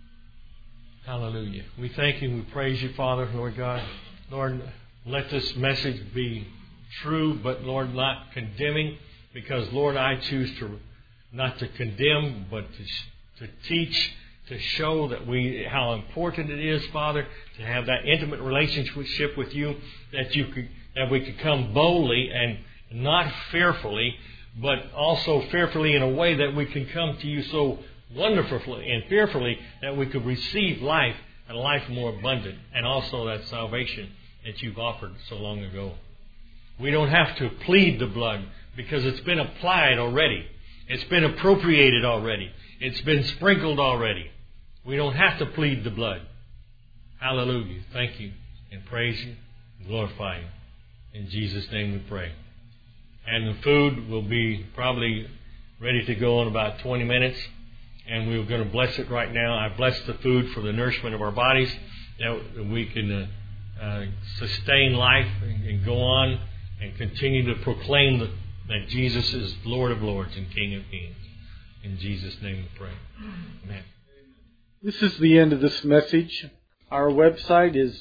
Hallelujah. We thank you and we praise you, Father, Lord God. Lord, let this message be true, but Lord, not condemning. Because, Lord, I choose not to condemn, but to teach, to show that how important it is, Father, to have that intimate relationship with you, that we could come boldly and not fearfully, but also fearfully in a way that we can come to you so wonderfully and fearfully that we could receive life and life more abundant, and also that salvation that you've offered so long ago. We don't have to plead the blood, because it's been applied already. It's been appropriated already. It's been sprinkled already. We don't have to plead the blood. Hallelujah. Thank you and praise you and glorify you. In Jesus' name we pray. And the food will be probably ready to go in about 20 minutes. And we're going to bless it right now. I bless the food for the nourishment of our bodies, that we can sustain life and go on and continue to proclaim that Jesus is Lord of Lords and King of Kings. In Jesus' name we pray. Amen. This is the end of this message. Our website is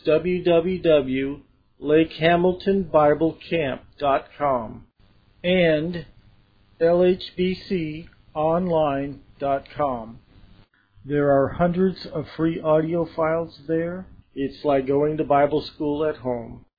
www.lakehamiltonbiblecamp.com and lhbconline.com. There are hundreds of free audio files there. It's like going to Bible school at home.